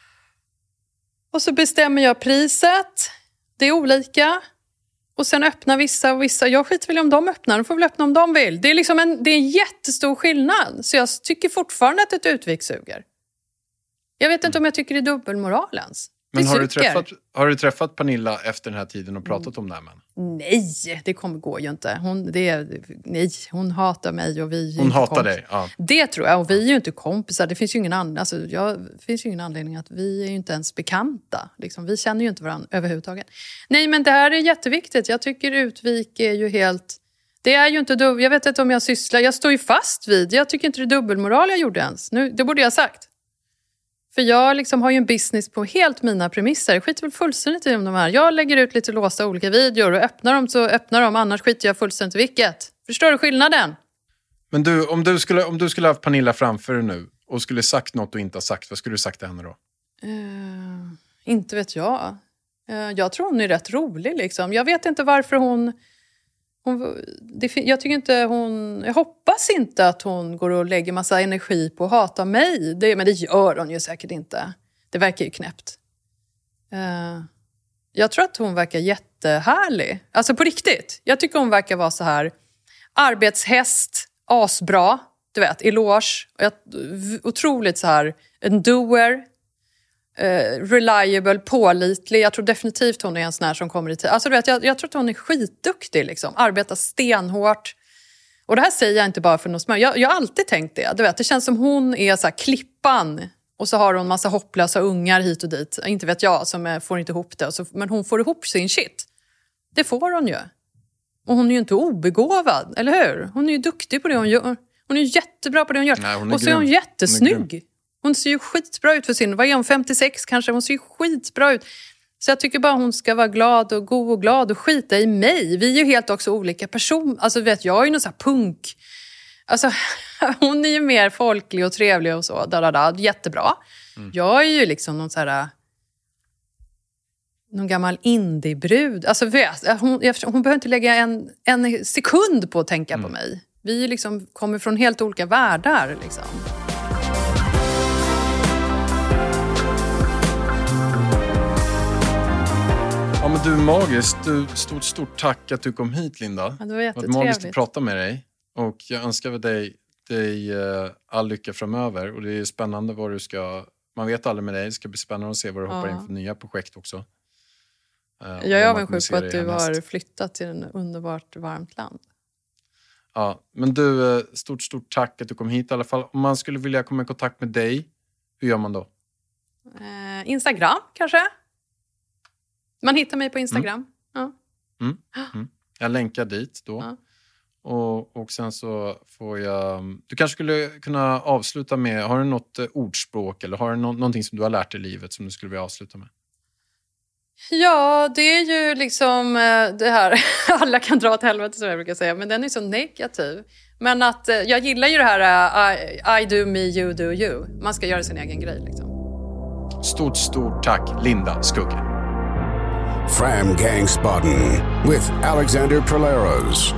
Och så bestämmer jag priset. Det är olika. Och sen öppnar vissa och vissa. Jag skiter väl om de öppnar. De får väl öppna om de vill. Det är liksom det är en jättestor skillnad. Så jag tycker fortfarande att ett utvik suger. Jag vet inte om jag tycker det är dubbelmoral ens. Men har du träffat Pernilla efter den här tiden och pratat om det här med henne? Nej, det går ju inte. Hon hatar mig och vi... Hon hatar dig, ja. Det tror jag, och vi är ju inte kompisar. Det finns ju ingen anledning att vi är ju inte ens bekanta. Liksom. Vi känner ju inte varandra överhuvudtaget. Nej, men det här är jätteviktigt. Jag tycker utvik är ju helt... Det är ju inte jag vet inte om jag sysslar... Jag står ju fast vid... Jag tycker inte det är dubbelmoral jag gjorde ens. Det borde jag ha sagt. För jag liksom har ju en business på helt mina premisser. Jag skiter väl fullständigt i de här. Jag lägger ut lite låsta olika videor och öppnar dem så öppnar de. Annars skiter jag fullständigt i vilket. Förstår du skillnaden? Men du, om du skulle ha Pernilla framför dig nu och skulle sagt något du inte har sagt, vad skulle du sagt till henne då? Inte vet jag. Jag tror hon är rätt rolig liksom. Jag vet inte varför hon Jag hoppas inte att hon går och lägger massa energi på att hata mig. Men det gör hon ju säkert inte. Det verkar ju knäppt. Jag tror att hon verkar jättehärlig. Alltså på riktigt. Jag tycker hon verkar vara så här arbetshäst, asbra, du vet, eloge. Otroligt så här en doer, reliable, pålitlig. Jag tror definitivt hon är en sån här som kommer i tid. Alltså du vet, jag tror att hon är skitduktig liksom. Arbetar stenhårt. Och det här säger jag inte bara för något smör. Jag har alltid tänkt det. Du vet, det känns som hon är så här klippan. Och så har hon massa hopplösa ungar hit och dit. Inte vet jag, som får inte ihop det. Men hon får ihop sin shit. Det får hon ju. Och hon är ju inte obegåvad, eller hur? Hon är ju duktig på det hon gör. Hon är ju jättebra på det hon gör. Nej, och så är hon jättesnygg. Hon ser ju skitbra ut för sin... Vad är hon? 56 kanske? Hon ser ju skitbra ut. Så jag tycker bara hon ska vara glad och god och glad och skita i mig. Vi är ju helt också olika personer. Alltså vet jag är ju någon sån här punk... Alltså, hon är ju mer folklig och trevlig och så. Jättebra. Jag är ju liksom någon så här... Någon gammal indiebrud. Alltså hon behöver inte lägga en sekund på att tänka på mig. Vi liksom kommer från helt olika världar liksom. Ja, men du är magisk. Stort tack att du kom hit, Linda. Ja, det var jättetrevligt. Det var magiskt att prata med dig. Och jag önskar dig all lycka framöver. Och det är spännande vad du ska... Man vet aldrig med dig. Det ska bli spännande att se vad du hoppar in för nya projekt också. Jag är avundsjuk på att du har flyttat till en underbart varmt land. Ja, men du, stort tack att du kom hit i alla fall. Om man skulle vilja komma i kontakt med dig, hur gör man då? Instagram kanske? Man hittar mig på Instagram. Ja. Jag länkar dit då. Ja. Och sen så får jag... Du kanske skulle kunna avsluta med... Har du något ordspråk eller har du någonting som du har lärt i livet som du skulle vilja avsluta med? Ja, det är ju liksom det här... Alla kan dra åt helvete som jag brukar säga. Men den är så negativ. Men att jag gillar ju det här I do me, you do you. Man ska göra sin egen grej liksom. Stort tack, Linda Skugge. Fram Gangsbotten with Alexander Praleros.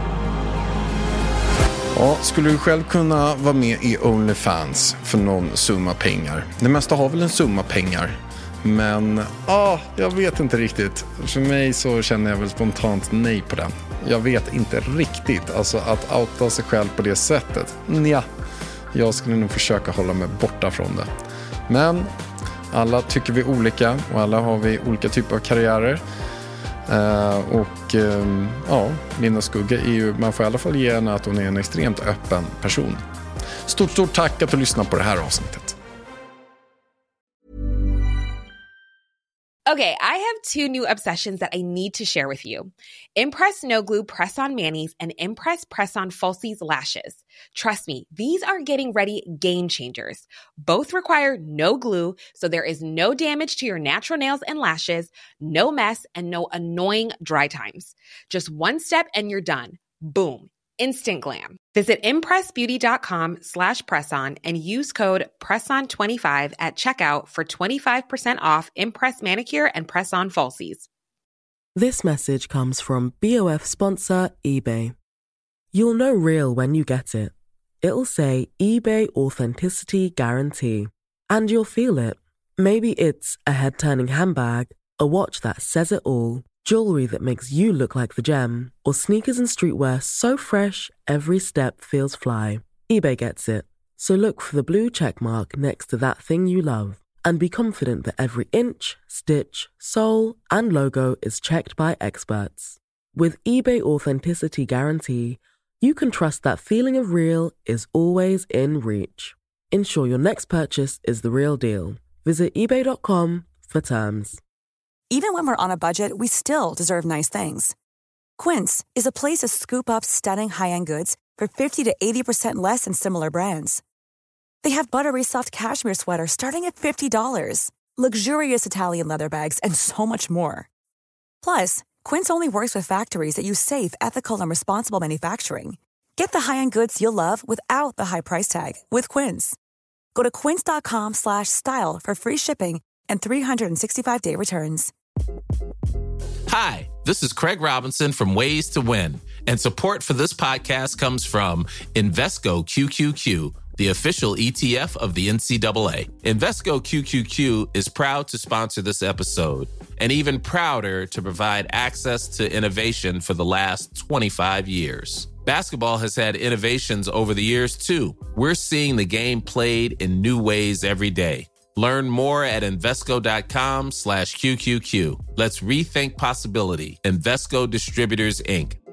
Ja, skulle du själv kunna vara med i OnlyFans för någon summa pengar? Det mesta har väl en summa pengar. Men jag vet inte riktigt. För mig så känner jag väl spontant nej på den. Jag vet inte riktigt. Alltså att outa sig själv på det sättet. Nja, jag skulle nog försöka hålla mig borta från det. Men alla tycker vi olika och alla har vi olika typer av karriärer. Linda Skugge är ju, man får i alla fall ge henne att hon är en extremt öppen person. Stort tack att du lyssnar på det här avsnittet. Okay, I have two new obsessions that I need to share with you. Impress No Glue Press-On Manis and Impress Press-On Falsies Lashes. Trust me, these are getting ready game changers. Both require no glue, so there is no damage to your natural nails and lashes, no mess, and no annoying dry times. Just one step and you're done. Boom. Instant glam. Visit impressbeauty.com/presson and use code PRESSON25 at checkout for 25% off Impress Manicure and Press-On Falsies. This message comes from BOF sponsor eBay. You'll know real when you get it. It'll say eBay Authenticity Guarantee. And you'll feel it. Maybe it's a head-turning handbag, a watch that says it all, jewelry that makes you look like the gem, or sneakers and streetwear so fresh every step feels fly. eBay gets it. So look for the blue check mark next to that thing you love and be confident that every inch, stitch, sole, and logo is checked by experts. With eBay Authenticity Guarantee, you can trust that feeling of real is always in reach. Ensure your next purchase is the real deal. Visit ebay.com for terms. Even when we're on a budget, we still deserve nice things. Quince is a place to scoop up stunning high-end goods for 50 to 80% less than similar brands. They have buttery soft cashmere sweaters starting at $50, luxurious Italian leather bags, and so much more. Plus, Quince only works with factories that use safe, ethical, and responsible manufacturing. Get the high-end goods you'll love without the high price tag with Quince. Go to quince.com/style for free shipping and 365-day returns. Hi, this is Craig Robinson from Ways to Win, And support for this podcast comes from Invesco QQQ, the official ETF of the NCAA. Invesco QQQ is proud to sponsor this episode, and even prouder to provide access to innovation for the last 25 years. Basketball has had innovations over the years, too. We're seeing the game played in new ways every day. Learn more at Invesco.com/QQQ. Let's rethink possibility. Invesco Distributors, Inc.